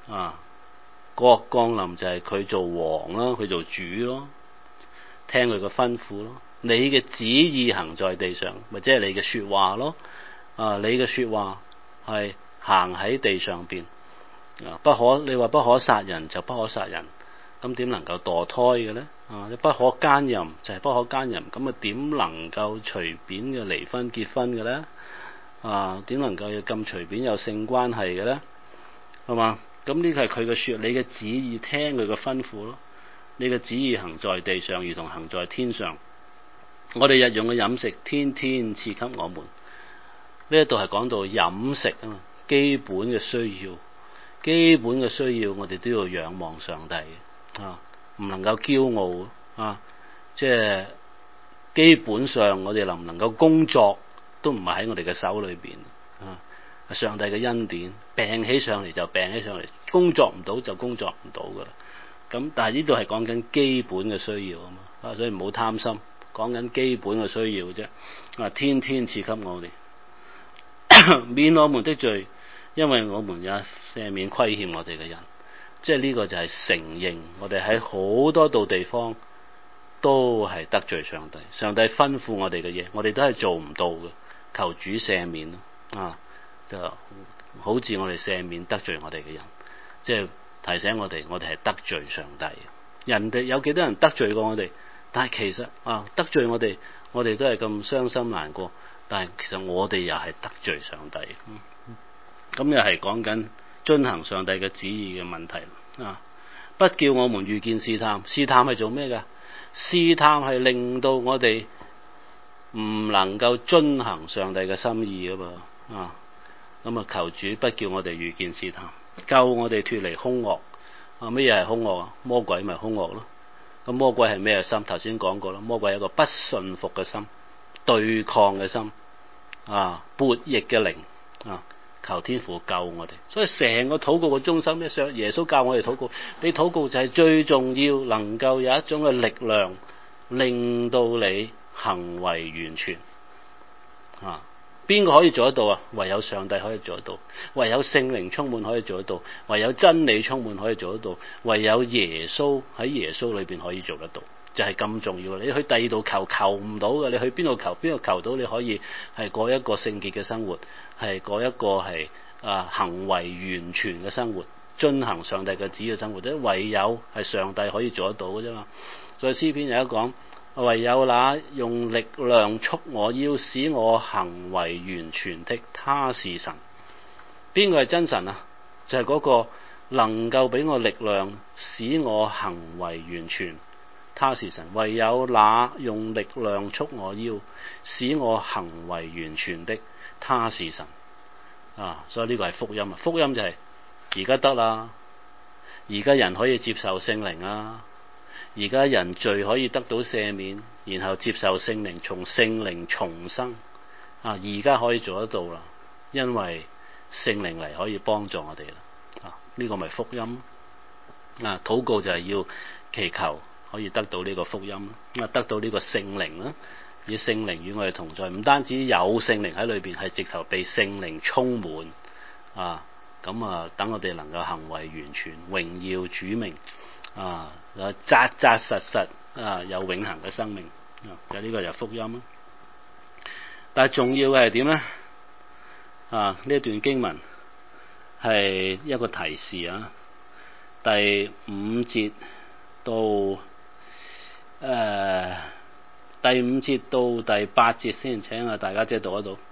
啊，國降臨就係佢做王啦，佢做主咯，聽佢嘅吩咐咯。你嘅旨意行在地上，咪即係你嘅說話咯。啊，你嘅說話係行喺地上邊。啊，不可你話不可殺人就不可殺人，咁點能夠墮胎嘅咧？啊，你不可奸淫就係不可奸淫，咁啊點能夠隨便嘅離婚結婚嘅咧？啊，點能夠咁隨便有性關係嘅咧？係嘛？咁呢個係佢嘅說，你嘅旨意聽佢嘅吩咐咯。你嘅旨意行在地上，如同行在天上。我哋日用嘅飲食，天天賜給我們。呢一度係講到飲食啊嘛，基本嘅需要，基本嘅需要，我哋都要仰望上帝啊，唔能夠驕傲啊。即係基本上，我哋能唔能夠工作，都唔係喺我哋嘅手裏邊啊。上帝嘅恩典，病起上嚟就病起上嚟，工作唔到就工作唔到噶啦。咁但係呢度係講緊基本嘅需要啊嘛，所以唔好貪心，講緊基本嘅需要啫。啊，天天賜給我哋，免我們的罪，因為我們也赦免虧欠我哋嘅人。即係呢個就係承認我哋喺好多度地方都係得罪上帝，上帝吩咐我哋嘅嘢，我哋都係做唔到嘅，求主赦免咯。啊，就好似我哋赦免得罪我哋嘅人，即係提醒我哋，我哋係得罪上帝。人哋有幾多人得罪過我哋？但係其實啊，得罪我哋，我哋都係咁傷心難過。但係其實我哋又係得罪上帝。咁又係講緊遵行上帝嘅旨意嘅問題啊！不叫我們遇見試探，試探係做咩㗎？試探係令到我哋唔能夠遵行上帝嘅心意㗎嘛啊！咁啊，求主不叫我哋遇見試探，救我哋脫離兇惡啊！乜嘢係兇惡啊？魔鬼咪兇惡咯。咁魔鬼係咩心？頭先講過啦，魔鬼係一個不順服嘅心，對抗嘅心啊，悖逆嘅靈啊！求天父救我哋。所以成個禱告嘅中心咧，上耶穌教我哋禱告，你禱告就係最重要，能夠有一種嘅力量，令到你行為完全啊！邊個可以做得到啊？唯有上帝可以做得到，唯有聖靈充滿可以做得到，唯有真理充滿可以做得到，唯有耶穌喺耶穌裏邊可以做得到，就係咁重要。你去第二度求求唔到嘅，你去邊度求邊度求到？你可以係過一個聖潔嘅生活，係過一個係啊行為完全嘅生活，遵行上帝嘅旨意嘅生活，即唯有係上帝可以做得到嘅啫嘛。所以詩篇有一講，唯有那用力量束我腰，使我行為完全的，他是神。邊個係真神啊？就係、是、嗰個能夠俾我力量，使我行為完全，他是神。唯有那用力量束我腰，使我行為完全的，他是神。啊，所以呢個係福音啊！福音就係而家得啦，而家人可以接受聖靈啊。而家人罪可以得到赦免，然後接受聖靈，從聖靈重生啊！而家可以做得到啦，因為聖靈嚟可以幫助我哋啦。啊，呢、這個咪福音啊！禱告就係要祈求可以得到呢個福音啊，得到呢個聖靈啦，以聖靈與我哋同在，唔單止有聖靈喺裏邊，係直頭被聖靈充滿啊！咁啊，等我哋能夠行為完全，榮耀主名。啊！扎扎實實啊，有永恆嘅生命啊！有呢個就係福音。但係重要嘅係點咧？啊！呢一段經文係一個提示啊。第五節到誒、呃、第五節到第八節先，請啊大家即係讀一讀。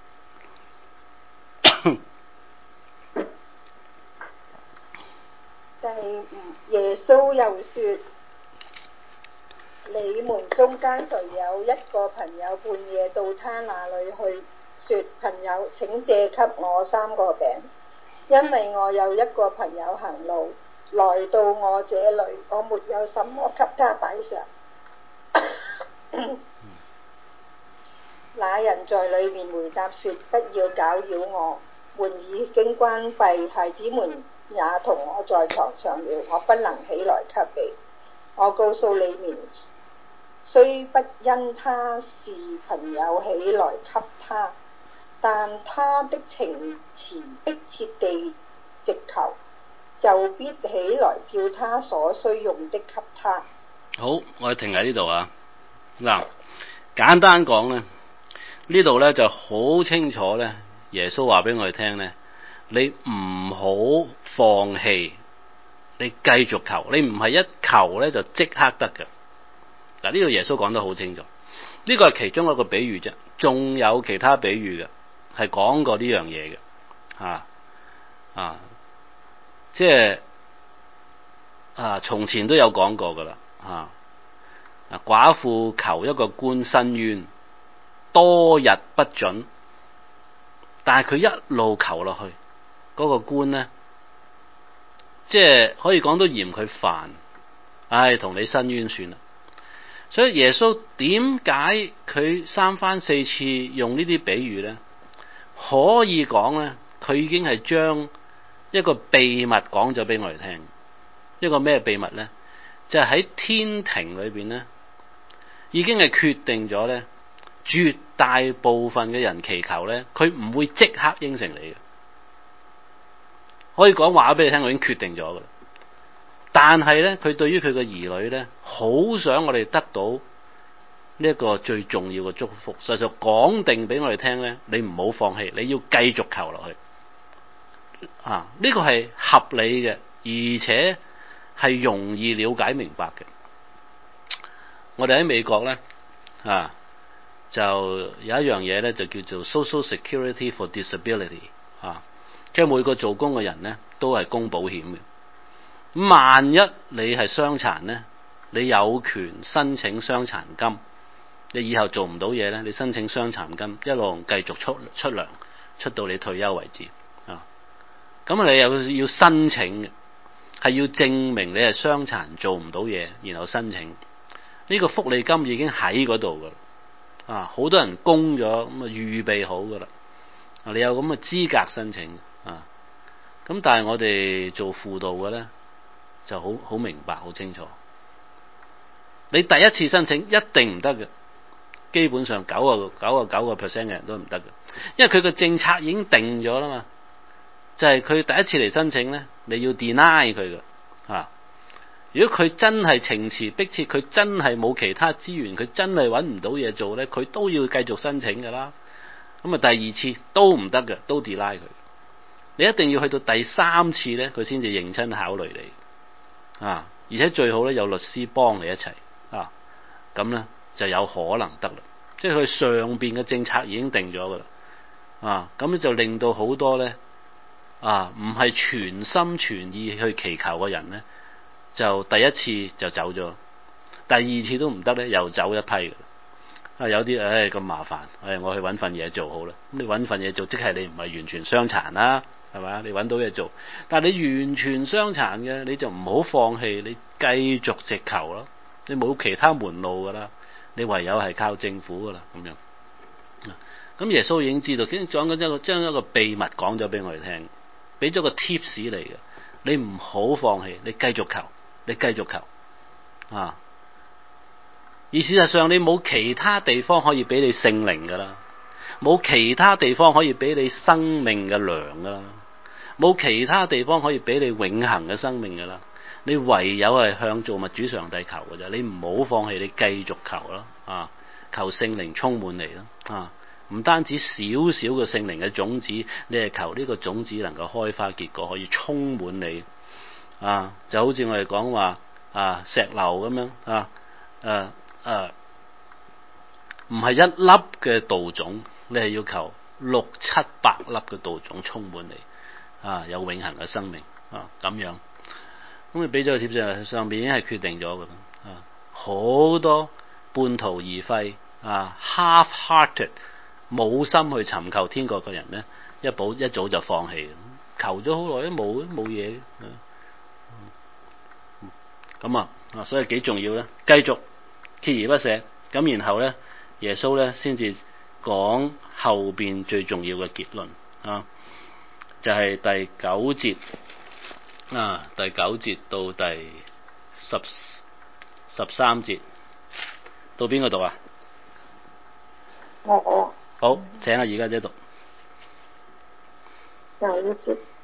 第五，耶穌又說：你們中間誰有一個朋友半夜到他那裏去，說：朋友，請借給我三個餅，因為我有一個朋友行路來到我這裏，我沒有什麼給他擺上。那人在裏面回答說：不要攪擾我，門已經關閉，孩子們也同我在床上了，我不能起來給你。我告訴你們，雖不因他是朋友起來給他，但他的情詞迫切地直求， 就必起來叫他所需用的給他。 好，我哋停喺呢度啊。嗱，簡單講咧，呢度咧就好清楚咧，耶穌話俾我哋聽咧，你唔好放棄，你繼續求，你唔係一求咧就即刻得嘅。嗱，呢度耶穌講得好清楚，呢個係其中一個比喻啫，仲有其他比喻嘅，係講過呢樣嘢嘅，啊啊，即係啊，從前都有講過噶啦，啊。寡婦求一個官申冤，多日不准，但係佢一路求落去，嗰、那個官呢，即係可以講都嫌佢煩，唉，同你申冤算啦。所以耶穌點解佢三番四次用呢啲比喻呢？可以講呢，佢已經係將一個秘密講咗俾我哋聽。一個咩秘密呢？就係、是、喺天庭裏邊呢，已經係決定咗咧，絕大部分嘅人祈求咧，佢唔會即刻應承你嘅。可以講話俾你聽，我已經決定咗噶啦。但係咧，佢對於佢嘅兒女咧，好想我哋得到呢一個最重要嘅祝福，所以就講定俾我哋聽咧，你唔好放棄，你要繼續求落去。啊，呢個係合理嘅，而且係容易了解明白嘅。我哋喺美國咧，啊，就有一樣嘢咧，就叫做 Social Security for Disability， 啊，即係每個做工嘅人咧，都係供保險嘅。咁萬一你係傷殘咧，你有權申請傷殘金。你以後做唔到嘢咧，你申請傷殘金，一路繼續出出糧，出到你退休為止。啊，咁你又要申請嘅，係要證明你係傷殘做唔到嘢，然後申請。呢個福利金已經喺嗰度噶啦，啊，好多人供咗，咁啊預備好噶啦，你有咁嘅資格申請啊。咁但係我哋做輔導嘅咧，就好好明白，好清楚。你第一次申請一定唔得嘅，基本上九個九個九個 percent 嘅人都唔得嘅，因為佢個政策已經定咗啦嘛，就係佢第一次嚟申請咧，你要 deny 佢嘅啊。如果佢真係情詞迫切，佢真係冇其他資源，佢真係揾唔到嘢做咧，佢都要繼續申請噶啦。咁啊，第二次都唔得嘅，都 deny 佢。你一定要去到第三次咧，佢先至認真考慮你啊。而且最好咧有律師幫你一齊啊，咁咧就有可能得啦。即係佢上邊嘅政策已經定咗噶啦啊，咁就令到好多咧啊，唔係全心全意去祈求嘅人咧，就第一次就走咗，第二次都唔得咧，又走一批嘅。啊，有啲唉咁麻煩，唉，我去揾份嘢做好啦。咁你揾份嘢做，即係你唔係完全傷殘啦，係咪？你揾到嘢做，但係你完全傷殘嘅，你就唔好放棄，你繼續直求咯。你冇其他門路噶啦，你唯有係靠政府噶啦，咁樣。咁耶穌已經知道，經講緊一個將一個秘密講咗俾我哋聽，俾咗個 tips 嚟嘅，你唔好放棄，你繼續求。你繼續求啊！而事實上，你冇其他地方可以俾你聖靈噶啦，冇其他地方可以俾你生命嘅糧噶啦，冇其他地方可以俾你永恆嘅生命噶啦。你唯有係向造物主上帝求嘅啫。你唔好放棄，你繼續求咯啊！求聖靈充滿你咯啊！唔單止少少嘅聖靈嘅種子，你係求呢個種子能夠開花結果，可以充滿你。啊，就好似我哋講話啊，石榴咁樣啊，誒、啊、誒，唔、啊、係一粒嘅道種，你係要求六七百粒嘅道種充滿你，啊，有永恆嘅生命啊，咁樣。咁你俾咗個貼上上邊已經係決定咗嘅啦，啊，好多半途而廢啊 ，half-hearted 冇心去尋求天國嘅人咧，一早一早就放棄，求咗好耐都冇冇嘢。咁啊，啊，所以幾重要咧，繼續鍥而不捨。咁然後咧，耶穌咧先至講後邊最重要嘅結論啊，就係、是、第九節啊，第九節到第十十三節，到邊個讀啊？ 我我好，請阿而家姐讀九節。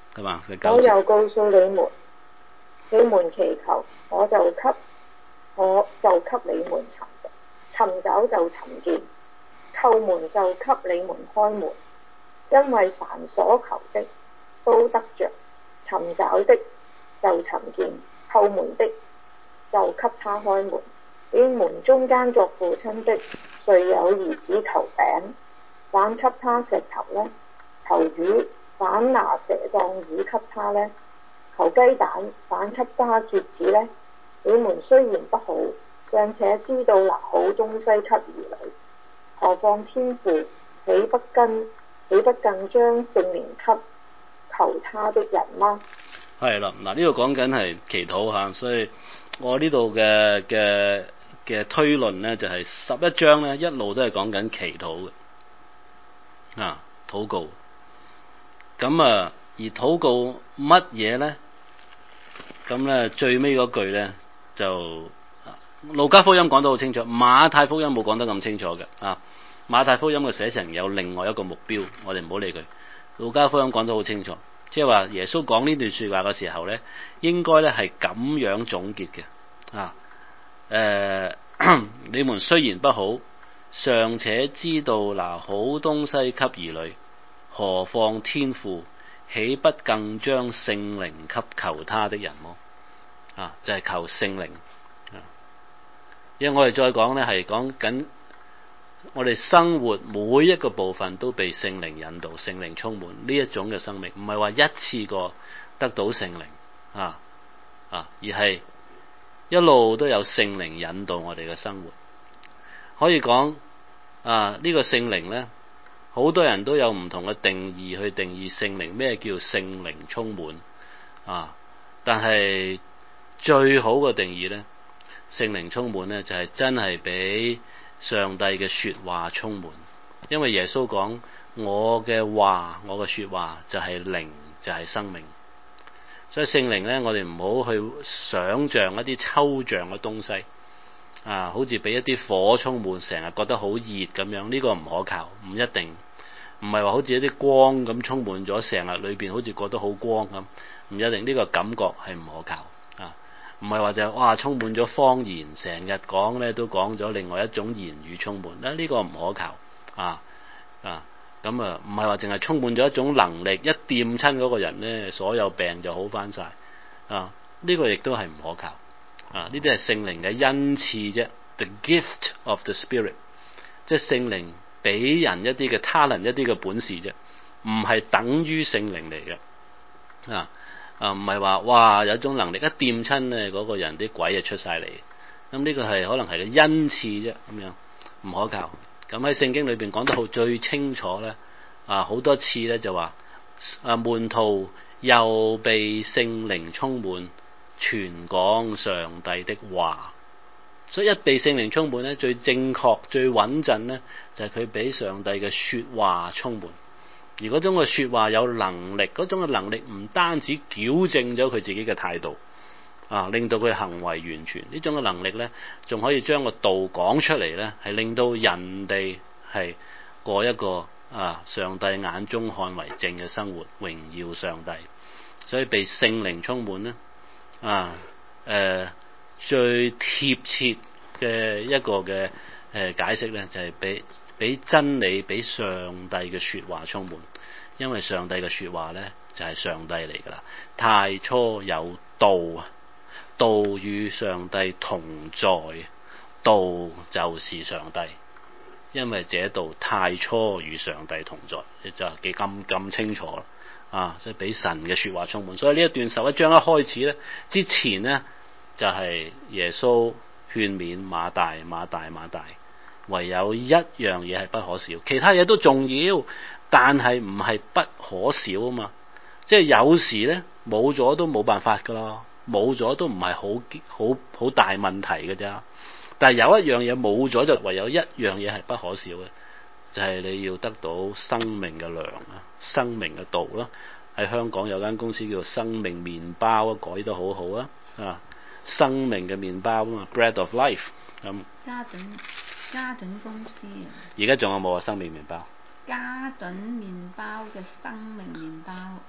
係嘛？ 我又告訴你們，你們祈求，我就給我就給你們尋找，尋找就尋見，叩門就給你們開門。因為凡所求的都得着，尋找的就尋見，叩門的就給他開門。你們中間作父親的，誰有兒子求餅，反給他石頭呢？求魚，反拿蛇當魚給他呢？求雞蛋，反給他蠍子呢？你們雖然不好，尚且知道拿好東西給兒女，何況天父豈不更豈不更將聖靈給求他的人嗎？ 係啦，嗱呢度講緊係祈禱嚇，所以我呢度嘅嘅嘅推論咧就係十一章咧一路都係講緊祈禱嘅啊，禱告。咁啊，而禱告乜嘢咧？咁咧最尾嗰句咧就路加福音講得好清楚，馬太福音冇講得咁清楚嘅啊。馬太福音嘅寫成有另外一個目標，我哋唔好理佢。路加福音講得好清楚，即係話耶穌講呢段說話嘅時候咧，應該咧係咁樣總結嘅啊。誒、呃，你們雖然不好，尚且知道拿好東西給兒女，何況天父豈不更將聖靈給求他的人麼？啊，就係、是、求聖靈。啊，因為我哋再講咧，係講緊我哋生活每一個部分都被聖靈引導、聖靈充滿呢一種嘅生命，唔係話一次過得到聖靈啊啊，而係一路都有聖靈引導我哋嘅生活。可以講啊，呢、這個聖靈咧，好多人都有唔同嘅定義去定義聖靈，咩叫聖靈充滿啊？但係最好嘅定義咧，聖靈充滿咧就係、是、真係俾上帝嘅說話充滿。因為耶穌講，我嘅話，我嘅說話就係靈，就係、是、生命。所以聖靈咧，我哋唔好去想像一啲抽象嘅東西啊，好似俾一啲火充滿，成日覺得好熱咁樣，呢、這個唔可靠，唔一定。唔係話好似一啲光咁充滿咗，成日裏邊好似覺得好光咁，唔一定。呢、這個感覺係唔可靠啊。唔係話就哇充滿咗謊言，成日講咧都講咗另外一種言語充滿，呢、這個唔可靠啊啊。咁啊，唔係話淨係充滿咗一種能力，一掂親嗰個人咧，所有病就好翻晒啊！呢、這個亦都係唔可靠啊！呢啲係聖靈嘅恩賜啫 ，the gift of the Spirit， 即係聖靈俾人一啲嘅 talent， 一啲嘅本事啫，唔係等於聖靈嚟嘅啊啊！唔係話哇有一種能力一掂親咧，嗰個人啲鬼就出晒嚟，咁呢個係可能係個恩賜啫，咁樣唔可靠。咁喺聖經裏邊講得好最清楚咧，啊好多次咧就話，啊門徒又被聖靈充滿，傳講上帝的話。所以一被聖靈充滿咧，最正確、最穩陣咧，就係佢俾上帝嘅說話充滿。而嗰種嘅說話有能力，嗰種嘅能力唔單止矯正咗佢自己嘅態度。啊！令到佢行為完全呢種嘅能力咧，仲可以將個道講出嚟咧，係令到人哋係過一個啊上帝眼中看為正嘅生活，榮耀上帝。所以被聖靈充滿咧，啊誒、呃、最貼切嘅一個嘅誒、呃、解釋咧，就係俾俾真理、俾上帝嘅說話充滿。因為上帝嘅說話咧就係、是、上帝嚟噶啦，太初有道啊。道與上帝同在，道就是上帝。因為這道太初與上帝同在，就幾咁咁清楚啦。啊，所以俾神嘅說話充滿。所以呢一段十一章一開始咧，之前咧就係、是、耶穌勸勉馬大、馬大、馬大，唯有一樣嘢係不可少，其他嘢都重要，但係唔係不可少啊嘛。即係有時咧冇咗都冇辦法噶咯。冇咗都唔係好好好大問題嘅咋，但係有一樣嘢冇咗就唯有一樣嘢係不可少嘅，就係、是、你要得到生命嘅糧啊，生命嘅道啦。喺香港有間公司叫做生命麵包啊，改得好好啊，啊，生命嘅麵包啊嘛 ，Bread of Life 咁、嗯。 嘉頓嘉頓公司啊。 而家仲有冇啊？生命麵包？ 嘉頓麵包嘅生命麵包。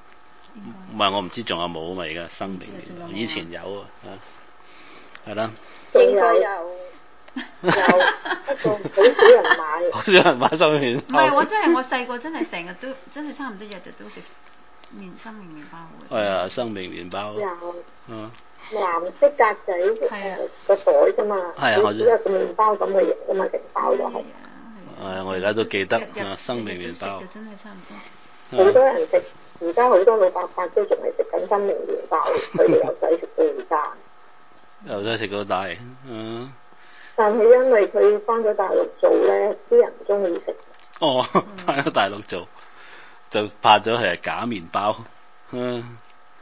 唔係我唔知仲有冇啊嘛，而家生命麵包以前有啊，係啦。 應該有。有，不過好少人買。 好少人買生命麵包。 唔係，我真係我細個真係成日都真係差唔多日日都食麵生命麵包嘅。 係啊，生命麵包。 有。 嗯。 藍色格仔誒個袋㗎嘛， 係啊， 好似一個麵包咁嘅型㗎嘛，成包都係。 係啊，我而家都記得啊，生命麵包。 真係差唔多。 好多人食，而家好多老伯伯都仲係食緊生命麵包，佢哋由細食到而家。 由細食到大，嗯。 但係因為佢翻咗大陸做咧，啲人唔中意食。 哦，翻咗大陸做，就拍咗係假麵包，嗯。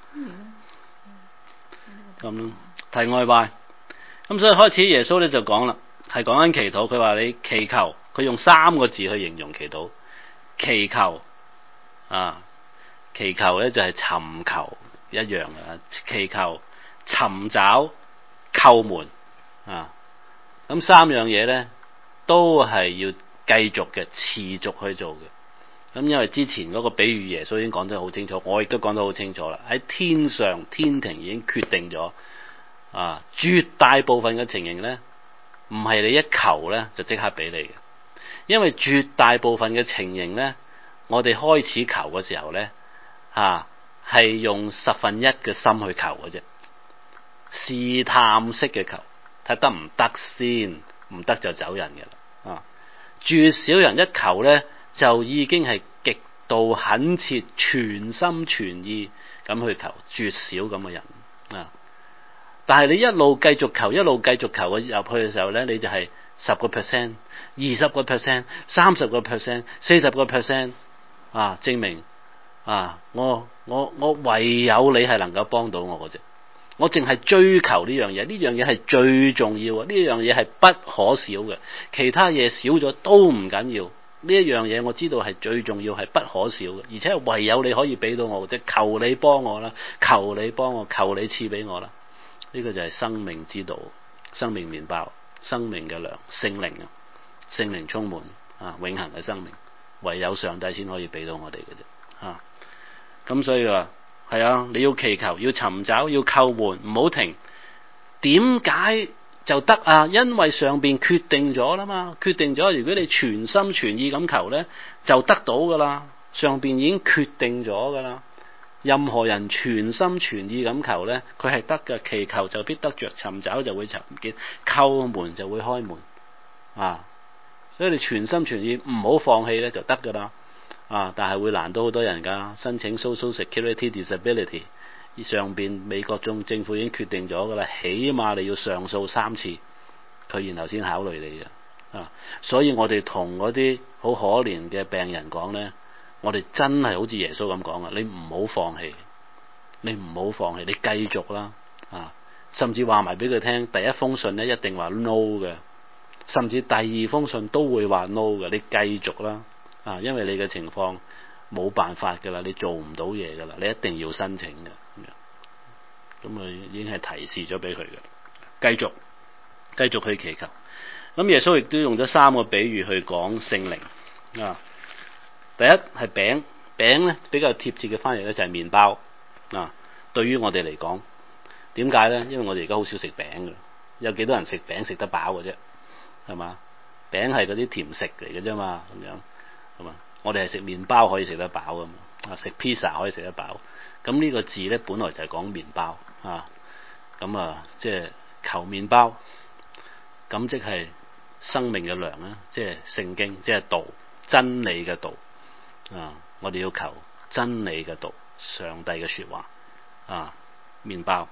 咁咯，題外話。咁所以開始耶穌咧就講啦，係講緊祈禱。佢話你祈求，佢用三個字去形容祈禱。祈求啊，祈求咧就係尋求一樣嘅，祈求、尋找、叩門啊。咁三樣嘢咧都係要繼續嘅，持續去做嘅。咁因為之前嗰個比喻耶穌已經講得好清楚，我亦都講得好清楚啦。喺天上天庭已經決定咗啊，絕大部分嘅情形咧，唔係你一求咧就即刻俾你嘅。因為絕大部分嘅情形咧，我哋開始求嘅時候咧，吓係用十分一嘅心去求嘅啫，試探式嘅求，睇得唔得先，唔得就走人嘅啦。啊，絕少人一求咧，就已經係極度懇切、全心全意咁去求，絕少咁嘅人啊。但係你一路繼續求，一路繼續求嘅入去嘅時候咧，你就係十個 percent、二十個 percent、三十個 percent、四十個 percent 啊，證明啊，我我我唯有你係能夠幫到我嘅啫。我淨係追求呢樣嘢，呢樣嘢係最重要嘅，呢樣嘢係不可少嘅，其他嘢少咗都唔緊要。呢一樣嘢我知道係最重要，係不可少嘅，而且係唯有你可以俾到我嘅啫。求你幫我啦，求你幫我，求你賜俾我啦。呢個就係生命之道，生命麵包，生命嘅糧，聖靈啊，聖靈充滿啊，永恆嘅生命，唯有上帝先可以俾到我哋嘅啫。啊，咁所以話係啊，你要祈求，要尋找，要叩門，唔好停。點解就得啊？因為上邊決定咗啦嘛，決定咗，如果你全心全意咁求咧，就得到噶啦。上邊已經決定咗噶啦。任何人全心全意咁求咧，佢係得嘅。祈求就必得着，尋找就會尋見，叩門就會開門啊！所以你全心全意唔好放棄咧，就得噶啦啊！但係會難到好多人噶，申請 Social Security Disability， 上邊美國中政府已經決定咗噶啦，起碼你要上訴三次，佢然後先考慮你嘅啊！所以我哋同嗰啲好可憐嘅病人講咧。我哋真係好似耶穌咁講啊！你唔好放棄，你唔好放棄，你繼續啦啊！甚至話埋俾佢聽，第一封信咧一定話 no 嘅，甚至第二封信都會話 no 嘅。你繼續啦啊！因為你嘅情況冇辦法噶啦，你做唔到嘢噶啦，你一定要申請嘅咁樣。咁啊已經係提示咗俾佢嘅，繼續繼續去祈求。咁耶穌亦都用咗三個比喻去講聖靈啊。第一係餅，餅咧比較貼切嘅翻譯咧就係麵包啊。對於我哋嚟講，點解咧？因為我哋而家好少食餅嘅，有幾多人食餅食得飽嘅啫？係嘛？餅係嗰啲甜食嚟嘅啫嘛，咁樣係嘛？我哋係食麵包可以食得飽噶嘛？啊，食 pizza 可以食得飽。咁呢個字咧本來就係講麵包啊。咁啊，即係求麵包，咁即係生命嘅糧啦，即係聖經，即係道，真理嘅道。啊！我哋要求真理嘅道，上帝嘅說話啊，麵包。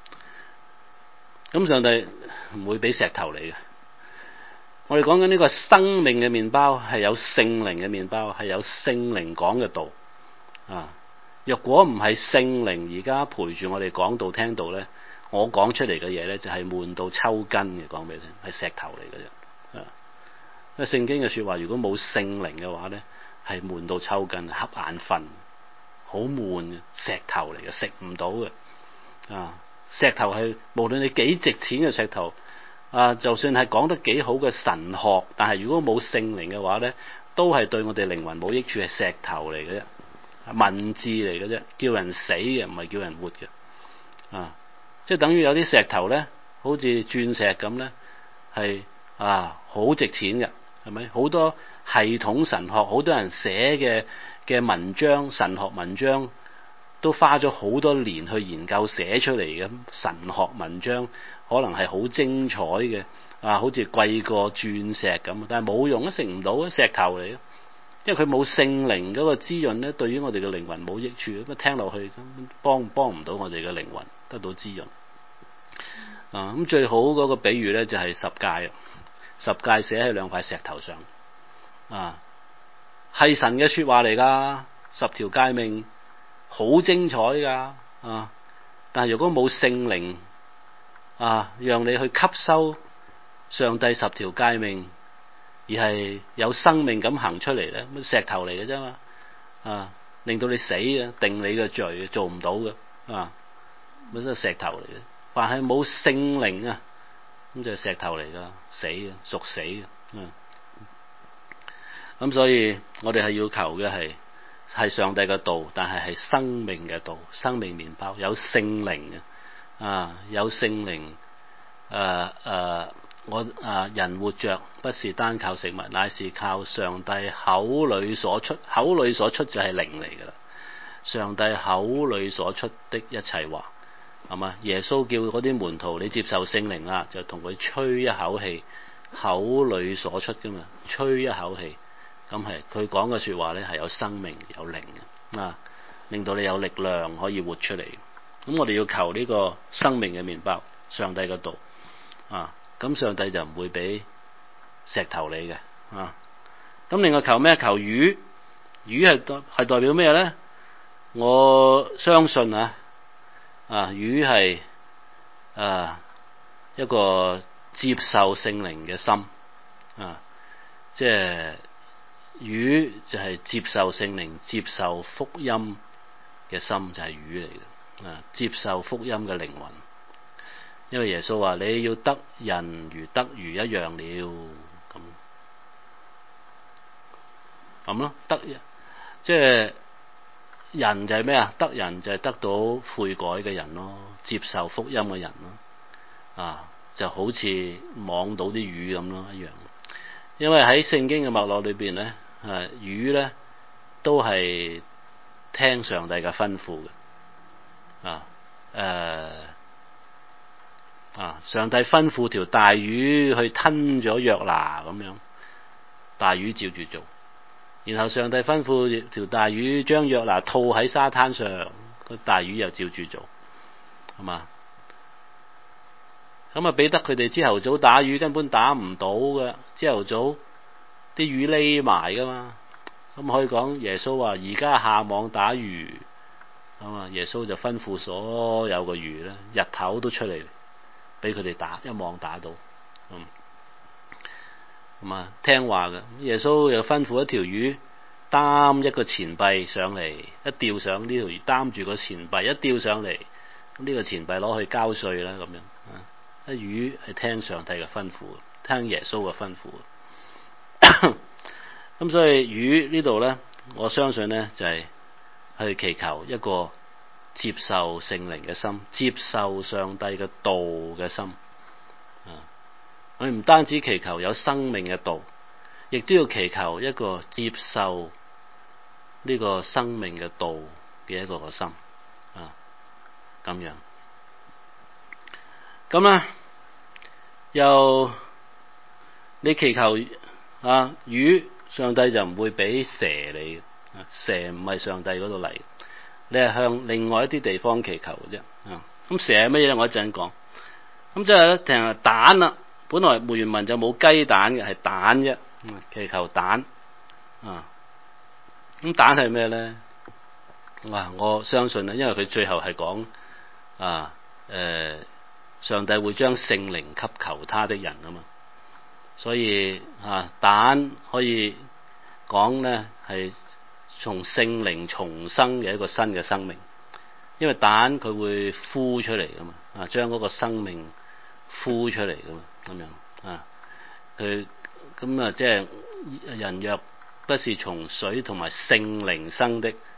咁上帝唔會俾石頭你嘅。我哋講緊呢個生命嘅麵包，係有聖靈嘅麵包，係有聖靈講嘅道啊。若果唔係聖靈而家陪住我哋講道聽道咧，我講出嚟嘅嘢咧就係悶到抽筋嘅，講俾你聽，係石頭嚟嘅啫。啊，因為聖經嘅說話如果冇聖靈嘅話咧，係悶到抽筋，瞌眼瞓，好悶嘅，石頭嚟嘅，食唔到嘅啊！石頭係無論你幾值錢嘅石頭啊，就算係講得幾好嘅神學，但係如果冇聖靈嘅話咧，都係對我哋靈魂冇益處，係石頭嚟嘅啫文字嚟嘅啫，叫人死嘅，唔係叫人活嘅。啊，即係等於有啲石頭咧，好似鑽石咁咧，係啊好值錢嘅，係咪？好多系統神學，好多人寫嘅嘅文章，神學文章都花咗好多年去研究寫出嚟嘅神學文章，可能係好精彩嘅，啊，好似貴過鑽石咁，但係冇用，都食唔到嘅石頭嚟嘅，因為佢冇聖靈嗰個滋潤咧，對於我哋嘅靈魂冇益處，咁聽落去幫幫唔到我哋嘅靈魂得到滋潤。啊，咁最好嗰個比喻咧就係十誡，十誡寫喺兩塊石頭上，啊，係神嘅說話嚟噶，十條誡命好精彩噶，啊，但係如果冇聖靈啊，讓你去吸收上帝十條誡命，而係有生命咁行出嚟咧，咁石頭嚟嘅啫嘛，啊，令到你死啊，定你嘅罪，做唔到嘅，啊，咁真係石頭嚟嘅。凡係冇聖靈啊，咁就係石頭嚟噶，死嘅，屬死嘅。嗯，咁所以我哋係要求嘅係係上帝嘅道，但係係生命嘅道，生命麵包，有聖靈嘅，啊，有聖靈，誒、呃、誒、呃，我啊人活着不是單靠食物，乃是靠上帝口裏所出，口裏所出就係靈嚟噶啦，上帝口裏所出的一切話。係嘛？耶穌叫嗰啲門徒，你接受聖靈啦，就同佢吹一口氣，口裏所出噶嘛，吹一口氣，咁係佢講嘅說話咧係有生命有靈嘅，啊，令到你有力量可以活出嚟。咁我哋要求呢個生命嘅麵包，上帝嘅道，啊，咁上帝就唔會俾石頭你嘅，啊，咁另外求咩？求魚，魚係代係代表咩咧？我相信啊。啊，魚係啊一個接受聖靈嘅心，啊，即係魚就係接受聖靈、接受福音嘅心，就係魚嚟嘅，啊，接受福音嘅靈魂。因為耶穌話你要得人如得魚一樣了，咁咁咯，得即係。人就係咩啊？得人就係得到悔改嘅人咯，接受福音嘅人咯，啊，就好似網到啲魚咁咯一樣。因為喺聖經嘅脈絡裏邊咧，啊，魚咧都係聽上帝嘅吩咐嘅，啊，誒、呃，啊，上帝吩咐條大魚去吞咗約拿咁樣，大魚照住做。然後上帝吩咐條大魚將約拿吐喺沙灘上，個大魚又照住做，係嘛？咁啊，彼得佢哋朝頭早打魚根本打唔到嘅，朝頭早啲魚匿埋噶嘛。咁可以講耶穌話而家下網打魚，咁啊，耶穌就吩咐所有嘅魚咧，日頭都出嚟俾佢哋打，一網打到，嗯。咁啊，聽話嘅，耶穌又吩咐一條魚擔一個錢幣上嚟，一吊上呢條魚擔住個錢幣，一吊上嚟，咁呢個錢幣攞去交稅啦，咁樣啊，啲魚係聽上帝嘅吩咐，聽耶穌嘅吩咐。咁所以魚呢度咧，我相信咧就係去祈求一個接受聖靈嘅心，接受上帝嘅道嘅心。佢唔單止祈求有生命嘅道，亦都要祈求一個接受呢個生命嘅道嘅一個個心啊，咁樣。咁咧又你祈求啊魚，上帝就唔會俾蛇你，蛇唔係上帝嗰度嚟，你係向另外一啲地方祈求嘅啫。啊，咁蛇係乜嘢咧？我一陣講。咁即係咧，定係蛋啦。本來原文就冇雞蛋嘅，係蛋啫，祈求蛋啊。咁蛋係咩咧？哇！我相信咧，因為佢最後係講啊，誒、呃，上帝會將聖靈給求他的人啊嘛，所以啊，蛋可以講咧係從聖靈重生嘅一個新嘅生命，因為蛋佢會孵出嚟噶嘛，啊，將嗰個生命孵出嚟噶嘛。咁樣啊，佢咁啊，即係人若不是從水同埋聖靈生的，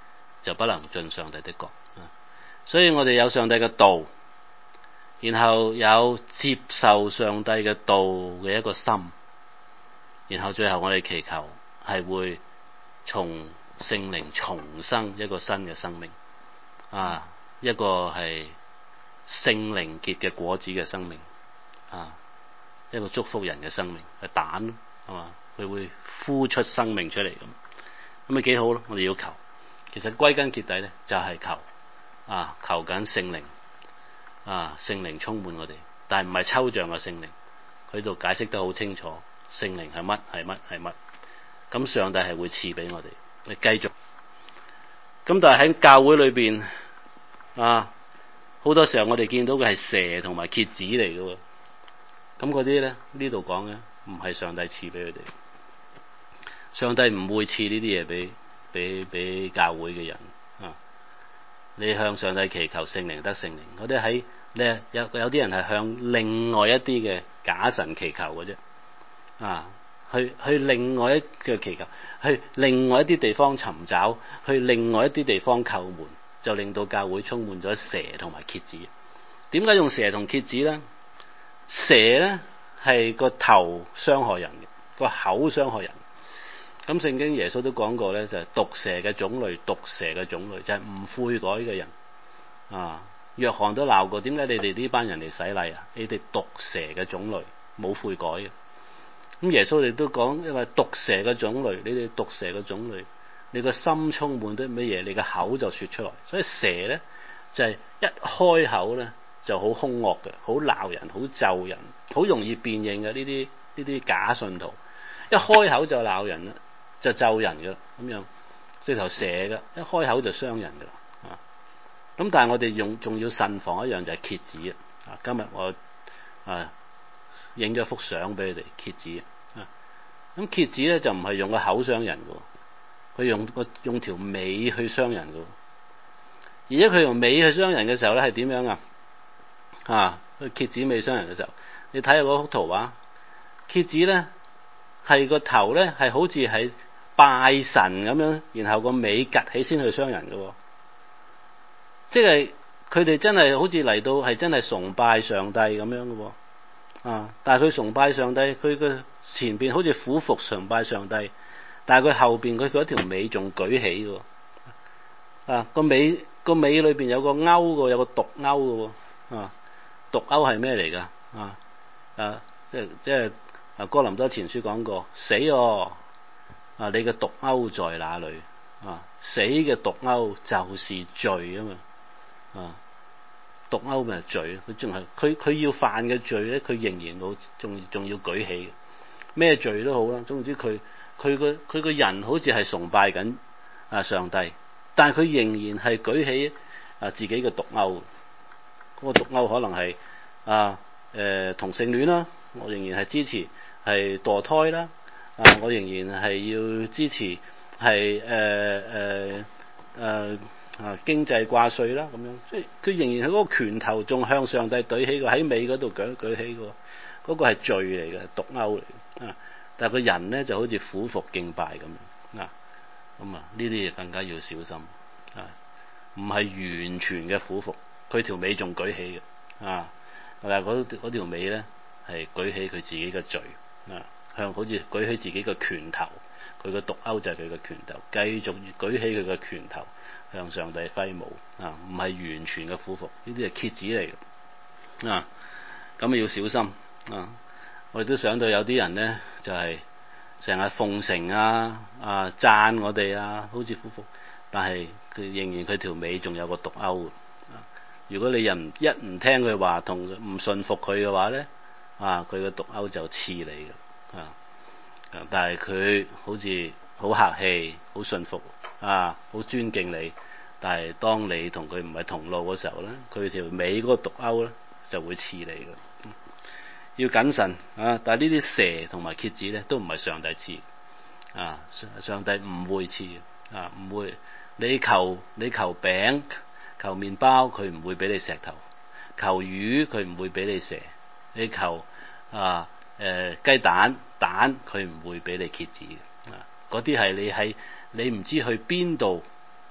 就不能進上帝的國。所以我哋有上帝嘅道，然後有接受上帝嘅道嘅一個心，然後最後我哋祈求係會從聖靈重生一個新嘅生命，啊，一個係聖靈結嘅果子嘅生命，啊，一個祝福人嘅生命，係蛋係嘛，佢會孵出生命出嚟咁，咁咪幾好咯？我哋要求，其實歸根結底咧就係求啊，求緊聖靈啊，聖靈充滿我哋，但係唔係抽象嘅聖靈，佢度解釋得好清楚，聖靈係乜係乜係乜，咁上帝係會賜俾我哋，你繼續。咁但係喺教會裏邊啊，好多時候我哋見到嘅係蛇同埋蠍子嚟嘅喎，咁嗰啲咧呢度講嘅唔係上帝賜俾佢哋，上帝唔會賜呢啲嘢俾俾俾教會嘅人啊。你向上帝祈求聖靈得聖靈，嗰啲喺你有有啲人係向另外一啲嘅假神祈求嘅啫，啊，去去另外一個祈求，去另外一啲地方尋找，去另外一啲地方叩門，就令到教會充滿咗蛇同埋蠍子。點解用蛇同蠍子咧？蛇咧係個頭傷害人嘅，個口傷害人。咁聖經耶穌都講過咧，就係毒蛇嘅種類，毒蛇嘅種類就係唔悔改嘅人啊。約翰都鬧過，點解你哋呢班人嚟洗禮啊？你哋毒蛇嘅種類，冇悔改嘅。咁耶穌亦都講，因為毒蛇嘅種類，你哋毒蛇嘅種類，你個心充滿啲乜嘢，你個口就說出來。所以蛇咧就係一開口咧就好兇惡嘅，好鬧人，好咒人，好容易辨認嘅呢啲呢啲假信徒，一開口就鬧人啦。就咒人嘅咁樣，即係頭蛇嘅，一開口就傷人嘅啦。啊，咁但係我哋用仲要慎防一樣就係蠍子啊。今日我啊影咗幅相俾你哋蠍子啊。咁蠍子咧就唔係用個口傷人嘅，佢用個用條尾去傷人嘅。而且佢用尾去傷人嘅時候咧係點樣啊？啊，佢蠍子尾傷人嘅時候，你睇下嗰幅圖畫，蠍子咧係個頭咧係好似係拜神咁樣，然後個尾趌起先去傷人嘅，即係佢哋真係好似嚟到係真係崇拜上帝咁樣嘅，啊！但係佢崇拜上帝，佢個前邊好似俯伏崇拜上帝，但係佢後邊佢嗰條尾仲舉起嘅，啊個尾個尾裏邊有個勾嘅，有個毒勾嘅，啊毒勾係咩嚟噶？啊啊即係即係啊哥林多前書講過，死哦！啊！你嘅毒鈎在哪裏？啊！死嘅毒鈎就是罪啊嘛！啊！毒鈎咪係罪，佢仲係佢佢要犯嘅罪咧，佢仍然冇仲仲要舉起，咩罪都好啦。總之佢佢個佢個人好似係崇拜緊啊上帝，但係佢仍然係舉起啊自己嘅毒鈎。嗰個毒鈎可能係啊誒、呃、同性戀啦，我仍然係支持係墮胎啦。啊！我仍然係要支持係誒誒誒啊經濟掛稅啦咁樣，即係佢仍然喺嗰個拳頭仲向上帝舉起個，喺尾嗰度舉舉起個，嗰、嗰個係罪嚟嘅，係毒鈎嚟啊！但係個人咧就好似俯伏敬拜咁樣啊，咁啊呢啲嘢更加要小心啊！唔係完全嘅俯伏，佢條尾仲舉起嘅啊，但係嗰嗰條尾咧係舉起佢自己嘅罪啊！向好似舉起自己嘅拳頭，佢個毒鈎就係佢嘅拳頭，繼續舉起佢嘅拳頭向上帝揮舞啊！唔係完全嘅俯伏，呢啲係蠍子嚟嘅啊！咁要小心啊！我哋都想到有啲人咧，就係成日奉承啊啊讚我哋啊，好似俯伏，但係佢仍然佢條尾仲有個毒鈎啊！如果你人一唔聽佢話，同唔信服佢嘅話咧，啊佢個毒鈎就刺你嘅。啊！但係佢好似好客氣，好信服啊，好尊敬你。但係當你同佢唔係同路嘅時候咧，佢條尾嗰個毒鈎咧就會刺你嘅。要謹慎啊！但係呢啲蛇同埋蠍子咧都唔係上帝賜啊，上帝唔會賜啊，唔會。你求你求餅、求麵包，佢唔會俾你石頭；求魚，佢唔會俾你蛇。你求啊〜誒、呃、雞蛋蛋佢唔會俾你蠍子嘅啊！嗰啲係你喺你唔知去邊度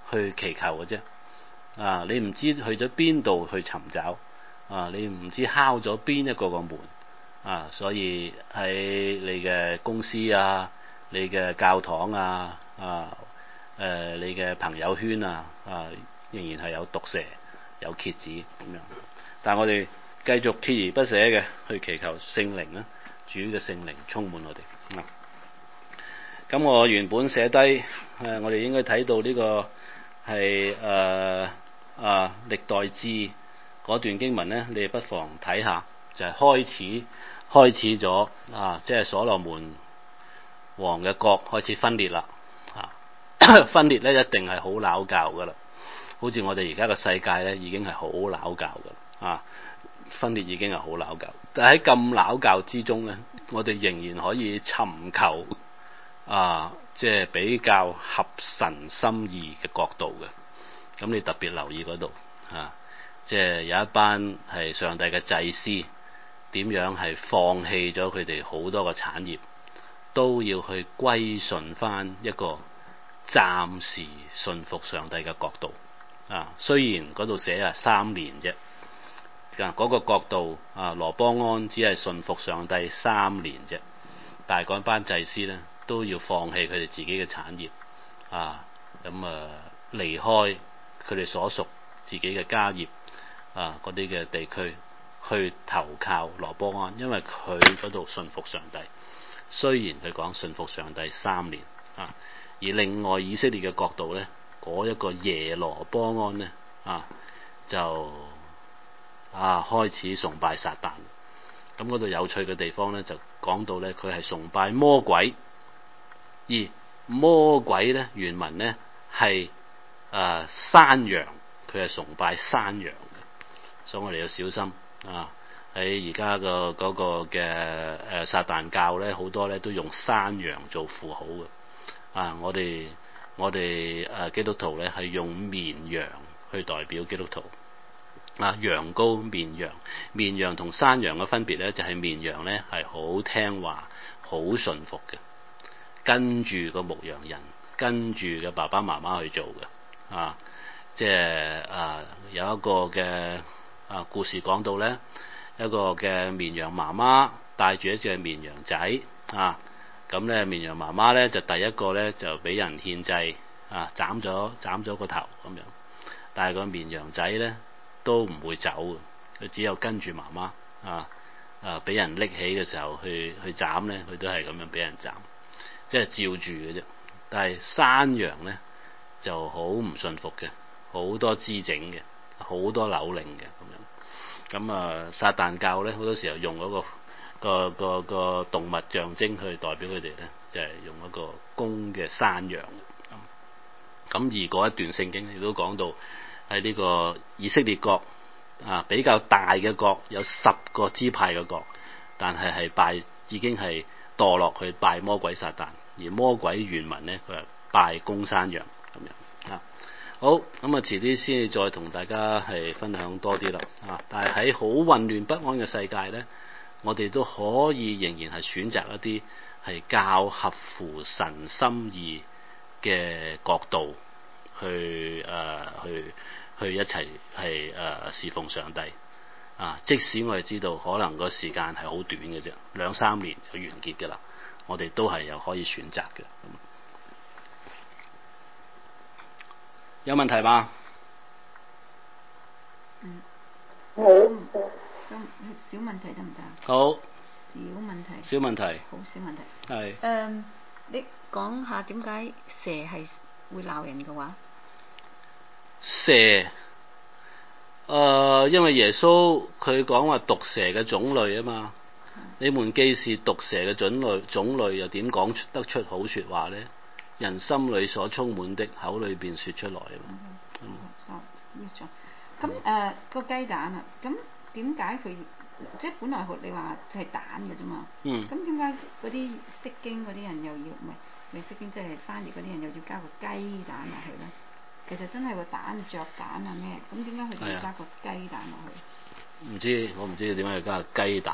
去祈求嘅啫。啊，你唔知去咗邊度去尋找，啊，你唔知敲咗邊一個個門，啊，所以喺你嘅公司啊、你嘅教堂啊、啊誒、呃、你嘅朋友圈啊，啊仍然係有毒蛇、有蠍子咁樣。但係我哋繼續鍥而不捨嘅去祈求聖靈啦，主嘅聖靈充滿我哋。啊咁我原本寫低誒，我哋應該睇到呢個係誒啊歷代志嗰段經文咧，你哋不妨睇下，就係、是、開始開始咗啊，即係所羅門王嘅國開始分裂啦。啊，分裂咧一定係好拗教噶啦，好似我哋而家嘅世界咧已經係好拗教噶啊，分裂已經係好拗教，但喺咁拗教之中咧，我哋仍然可以尋求。啊，即係比較合神心意嘅角度嘅，咁你特別留意嗰度啊，即係有一班係上帝嘅祭司，點樣係放棄咗佢哋好多個產業，都要去歸順翻一個暫時順服上帝嘅角度啊。雖然嗰度寫啊三年啫，嗰、嗰個角度啊，羅波安只係順服上帝三年啫，但係嗰班祭司咧，都要放棄佢哋自己嘅產業啊，咁啊離開佢哋所屬自己嘅家業啊嗰啲嘅地區，去投靠羅波安，因為佢嗰度信服上帝。雖然佢講信服上帝三年啊，而另外以色列嘅角度咧，嗰一個耶羅波安咧啊就啊開始崇拜撒旦。咁嗰度有趣嘅地方咧，就講到咧佢係崇拜魔鬼。而魔鬼咧原文咧係誒山羊，佢係崇拜山羊嘅，所以我哋要小心啊！喺而家個嗰個嘅誒、呃、撒旦教咧，好多咧都用山羊做符號嘅啊！我哋我哋誒、啊、基督徒咧係用綿羊去代表基督徒啊，羊羔綿羊，綿羊同山羊嘅分別咧就係、是、綿羊咧係好聽話、好順服嘅。跟住個牧羊人，跟住嘅爸爸媽媽去做嘅，啊，即係啊有一個嘅啊故事講到咧，一個嘅綿羊媽媽帶住一隻綿羊仔，啊，咁咧綿羊媽媽咧就第一個咧就俾人獻祭，啊，斬咗斬咗個頭咁樣，但係個綿羊仔咧都唔會走嘅，佢只有跟住媽媽，啊啊俾人拎起嘅時候去去斬咧，佢都係咁樣俾人斬。即係照住嘅啫，但係山羊咧就好唔順服嘅，好多姿整嘅，好多扭擰嘅咁樣。咁啊，撒旦教咧好多時候用嗰、個個個個動物象徵去代表佢哋咧，就係、是、用一個公嘅山羊。咁而嗰一段聖經亦都講到喺呢個以色列國啊比較大嘅國，有十個支派嘅國，但係係拜已經係。墮落去拜魔鬼撒旦，而魔鬼原文咧佢係拜公山羊咁樣啊。好，咁啊遲啲先再同大家係分享多啲啦啊！但係喺好混亂不安嘅世界咧，我哋都可以仍然係選擇一啲係較合乎神心意嘅角度去誒、呃、去去一齊係誒侍奉上帝。啊！即使我哋知道可能個時間係好短嘅啫，兩三年就完結嘅啦，我哋都係有可以選擇嘅。有問題嗎？ 嗯， 好。 咁小問題得唔得啊？ 好。 小問題。 小問題。 好小問題。 係。 誒，um, 你講下點解蛇係會鬧人嘅話？ 蛇。誒、呃，因為耶穌佢講話毒蛇嘅種類啊嘛，嗯、你們既是毒蛇嘅種類，種類又點講得出好說話咧？人心裏所充滿的，口裏便說出來啊嘛。 咁誒個雞蛋啊，咁點解佢即係本來你話係蛋嘅啫嘛？嗯。咁點解嗰啲釋經嗰啲人又要唔係未釋經即係翻譯嗰啲人又要加個雞蛋落去咧？其實真係個蛋雀蛋啊咩？咁點解佢哋要加個雞蛋落去？ 唔知，我唔知點解要加個雞蛋。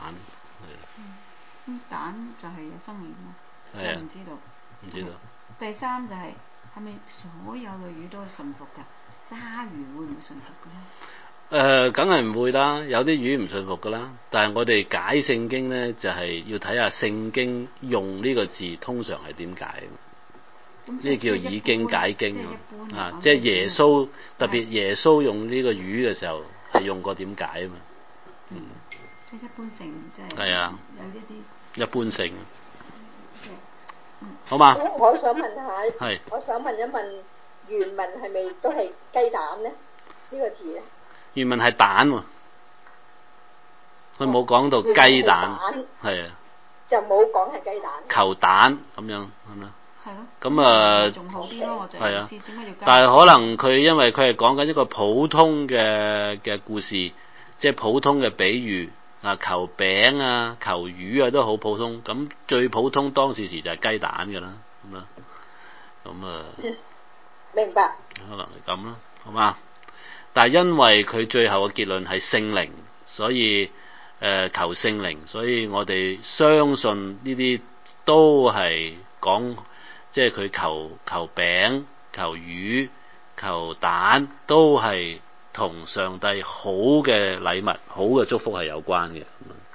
嗯，咁蛋就係有生命咯。 係啊。 我唔知道。 唔知道。 第三就係係咪所有嘅魚都係順服㗎？鯊魚會唔會順服嘅咧？ 誒、呃，梗係唔會啦，有啲魚唔順服㗎啦。但係我哋解聖經咧，就係、是、要睇下聖經用呢個字通常係點解。呢叫以經解經啊！即係耶穌特別耶穌用呢個魚嘅時候係用過點解啊嘛？嗯， 即係一般性，即係係啊， 有一啲一般性。 嗯， 好嘛？ 我我想問下， 係我想問一問原文係咪都係雞蛋咧？呢、呢個字咧？原文係蛋喎，佢冇講到雞蛋，係啊， 就冇講係雞蛋。 球蛋咁樣係咪？ 係咯， 咁啊， 仲好啲咯，我就係啊， 點解要加？ 但係可能佢因為佢係講緊一個普通嘅嘅故事，即係普通嘅比喻啊，球餅啊、球魚啊都好普通。咁最普通當時時就係雞蛋㗎啦，咁啦，咁啊， 明白。 可能係咁啦，好嘛？但係因為佢最後嘅結論係聖靈，所以誒、呃、求聖靈，所以我哋相信呢啲都係講。即係佢求求餅、求魚、求蛋，都係同上帝好嘅禮物、好嘅祝福係有關嘅。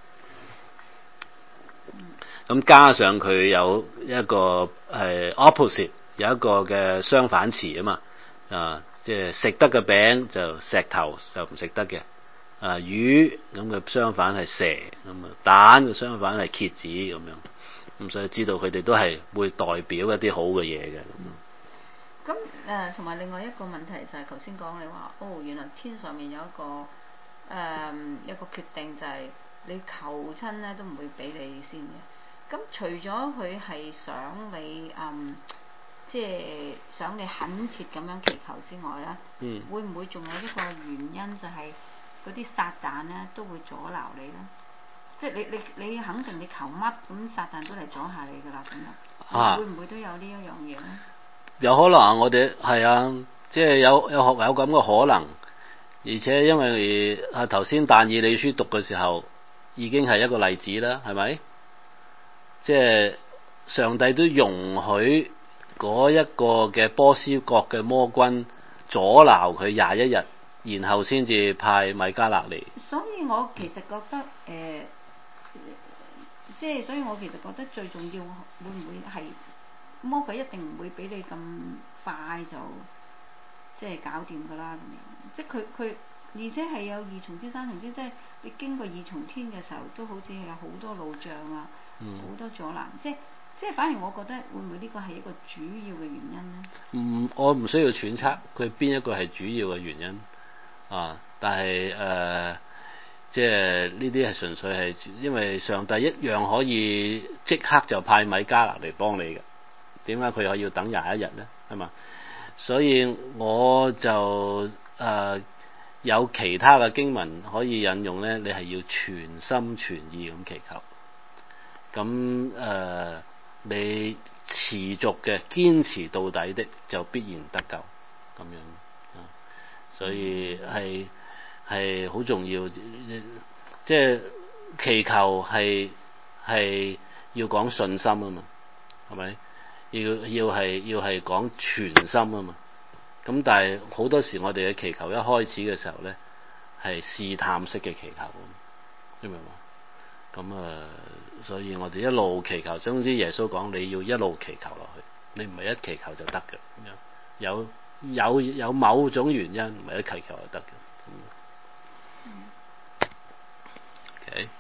咁加上佢有一個係 opposite，有一個嘅相反詞啊嘛。啊，即係食得嘅餅就石頭就唔食得嘅。啊，魚咁嘅相反係蛇，咁啊蛋嘅相反係蠍子咁樣。咁所以知道佢哋都係會代表一啲好嘅嘢嘅。 咁誒，同埋另外一個問題就係頭先講你話，哦，原來天上面有一個誒、呃、一個決定，就係你求親咧都唔會俾你先嘅。咁除咗佢係想你嗯，即係想你懇切咁樣祈求之外咧，嗯、會唔會仲有一個原因就係嗰啲撒旦咧都會阻撓你咧？即係你你你肯定你求乜咁撒旦都嚟阻下你㗎啦，咁樣、啊、會唔會都有呢一樣嘢咧？ 有可能我哋係啊，即係有有學有咁嘅可能，而且因為啊頭先但以理書讀嘅時候已經係一個例子啦，係咪？即係上帝都容許嗰一個嘅波斯國嘅魔軍阻撓佢廿一日，然後先至派米迦勒嚟。 所以我其實覺得誒。呃即係，所以我其實覺得最重要會唔會係魔鬼一定唔會俾你咁快就即係搞掂㗎啦咁樣。即係佢佢，而且係有二重天三重天，即係你經過二重天嘅時候，都好似有好多路障啊，好、嗯、多阻攔。即係即係，反而我覺得會唔會呢個係一個主要嘅原因咧？唔， 我唔需要揣測佢邊一個係主要嘅原因啊，但係誒。呃即係呢啲係純粹係因為上帝一樣可以即刻就派米迦勒嚟幫你嘅，點解佢又要等廿一日咧？係嘛？所以我就誒、呃、有其他嘅經文可以引用咧，你係要全心全意咁祈求，咁誒、呃、你持續嘅堅持到底的就必然得救咁樣啊，所以係。係好重要，即係祈求係係要講信心啊嘛，係咪？要要係要係講全心啊嘛。咁但係好多時我哋嘅祈求一開始嘅時候咧，係試探式嘅祈求，明唔明嘛？咁啊，所以我哋一路祈求，總之耶穌講你要一路祈求落去，你唔係一祈求就得嘅，咁樣有有有某種原因唔係一祈求就得嘅。Okay.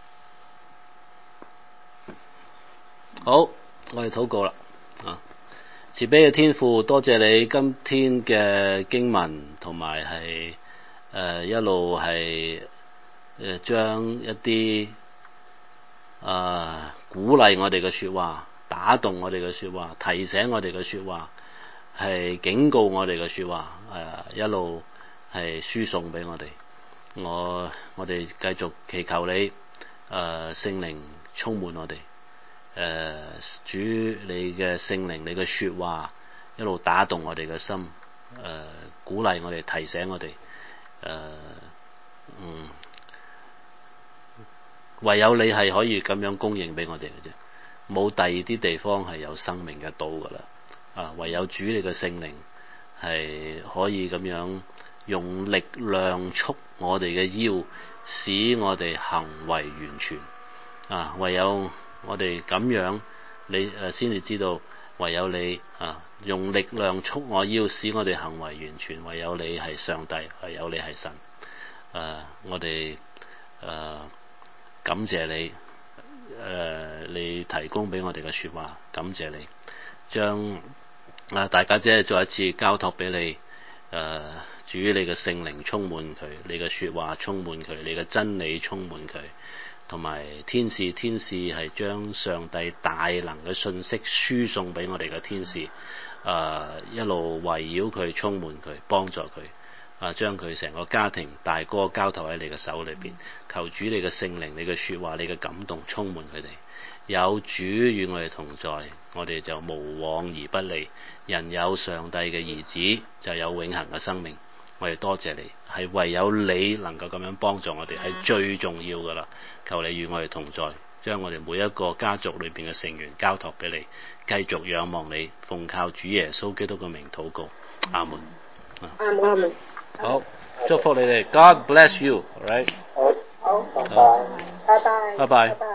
好，我哋禱告啦。啊，慈悲嘅天父，多謝你今天嘅經文，同埋係誒一路係誒將一啲啊、呃、鼓勵我哋嘅說話，打動我哋嘅說話，提醒我哋嘅說話，係警告我哋嘅說話，誒、呃、一路係輸送俾我哋。我我哋繼續祈求你，誒、呃、聖靈充滿我哋，誒、呃、主你嘅聖靈，你嘅說話一路打動我哋嘅心，誒、呃、鼓勵我哋，提醒我哋，誒、呃、嗯，唯有你係可以咁樣供應俾我哋嘅啫，冇第二啲地方係有生命嘅道噶啦， 啊，唯有主你嘅聖靈係可以咁樣用力量束我哋嘅腰，使我哋行為完全。啊，唯有我哋咁樣，你誒先至知道，唯有你啊，用力量束我腰，使我哋行為完全。唯有你係上帝，唯有你係神。誒、啊，我哋誒、啊、感謝你，誒、啊、你提供俾我哋嘅説話，感謝你，將啊大家姐再一次交託俾你，誒、啊、主你嘅聖靈充滿佢，你嘅説話充滿佢，你嘅真理充滿佢。同埋天使，天使係將上帝大能嘅信息輸送俾我哋嘅天使，誒、呃、一路圍繞佢，充滿佢，幫助佢，啊將佢成個家庭大哥交託喺你嘅手裏邊，求主你嘅聖靈，你嘅説話，你嘅感動充滿佢哋。有主與我哋同在，我哋就無往而不利。人有上帝嘅兒子，就有永恆嘅生命。我哋多謝你，係唯有你能夠咁樣幫助我哋，係最重要噶啦。求你與我哋同在，將我哋每一個家族裏邊嘅成員交託俾你，繼續仰望你，奉靠主耶穌基督嘅名禱告，阿門。 阿門，阿門。 好，祝福你哋 ，God bless you，all right。 好，好，拜拜。 拜拜。 拜拜。 拜拜。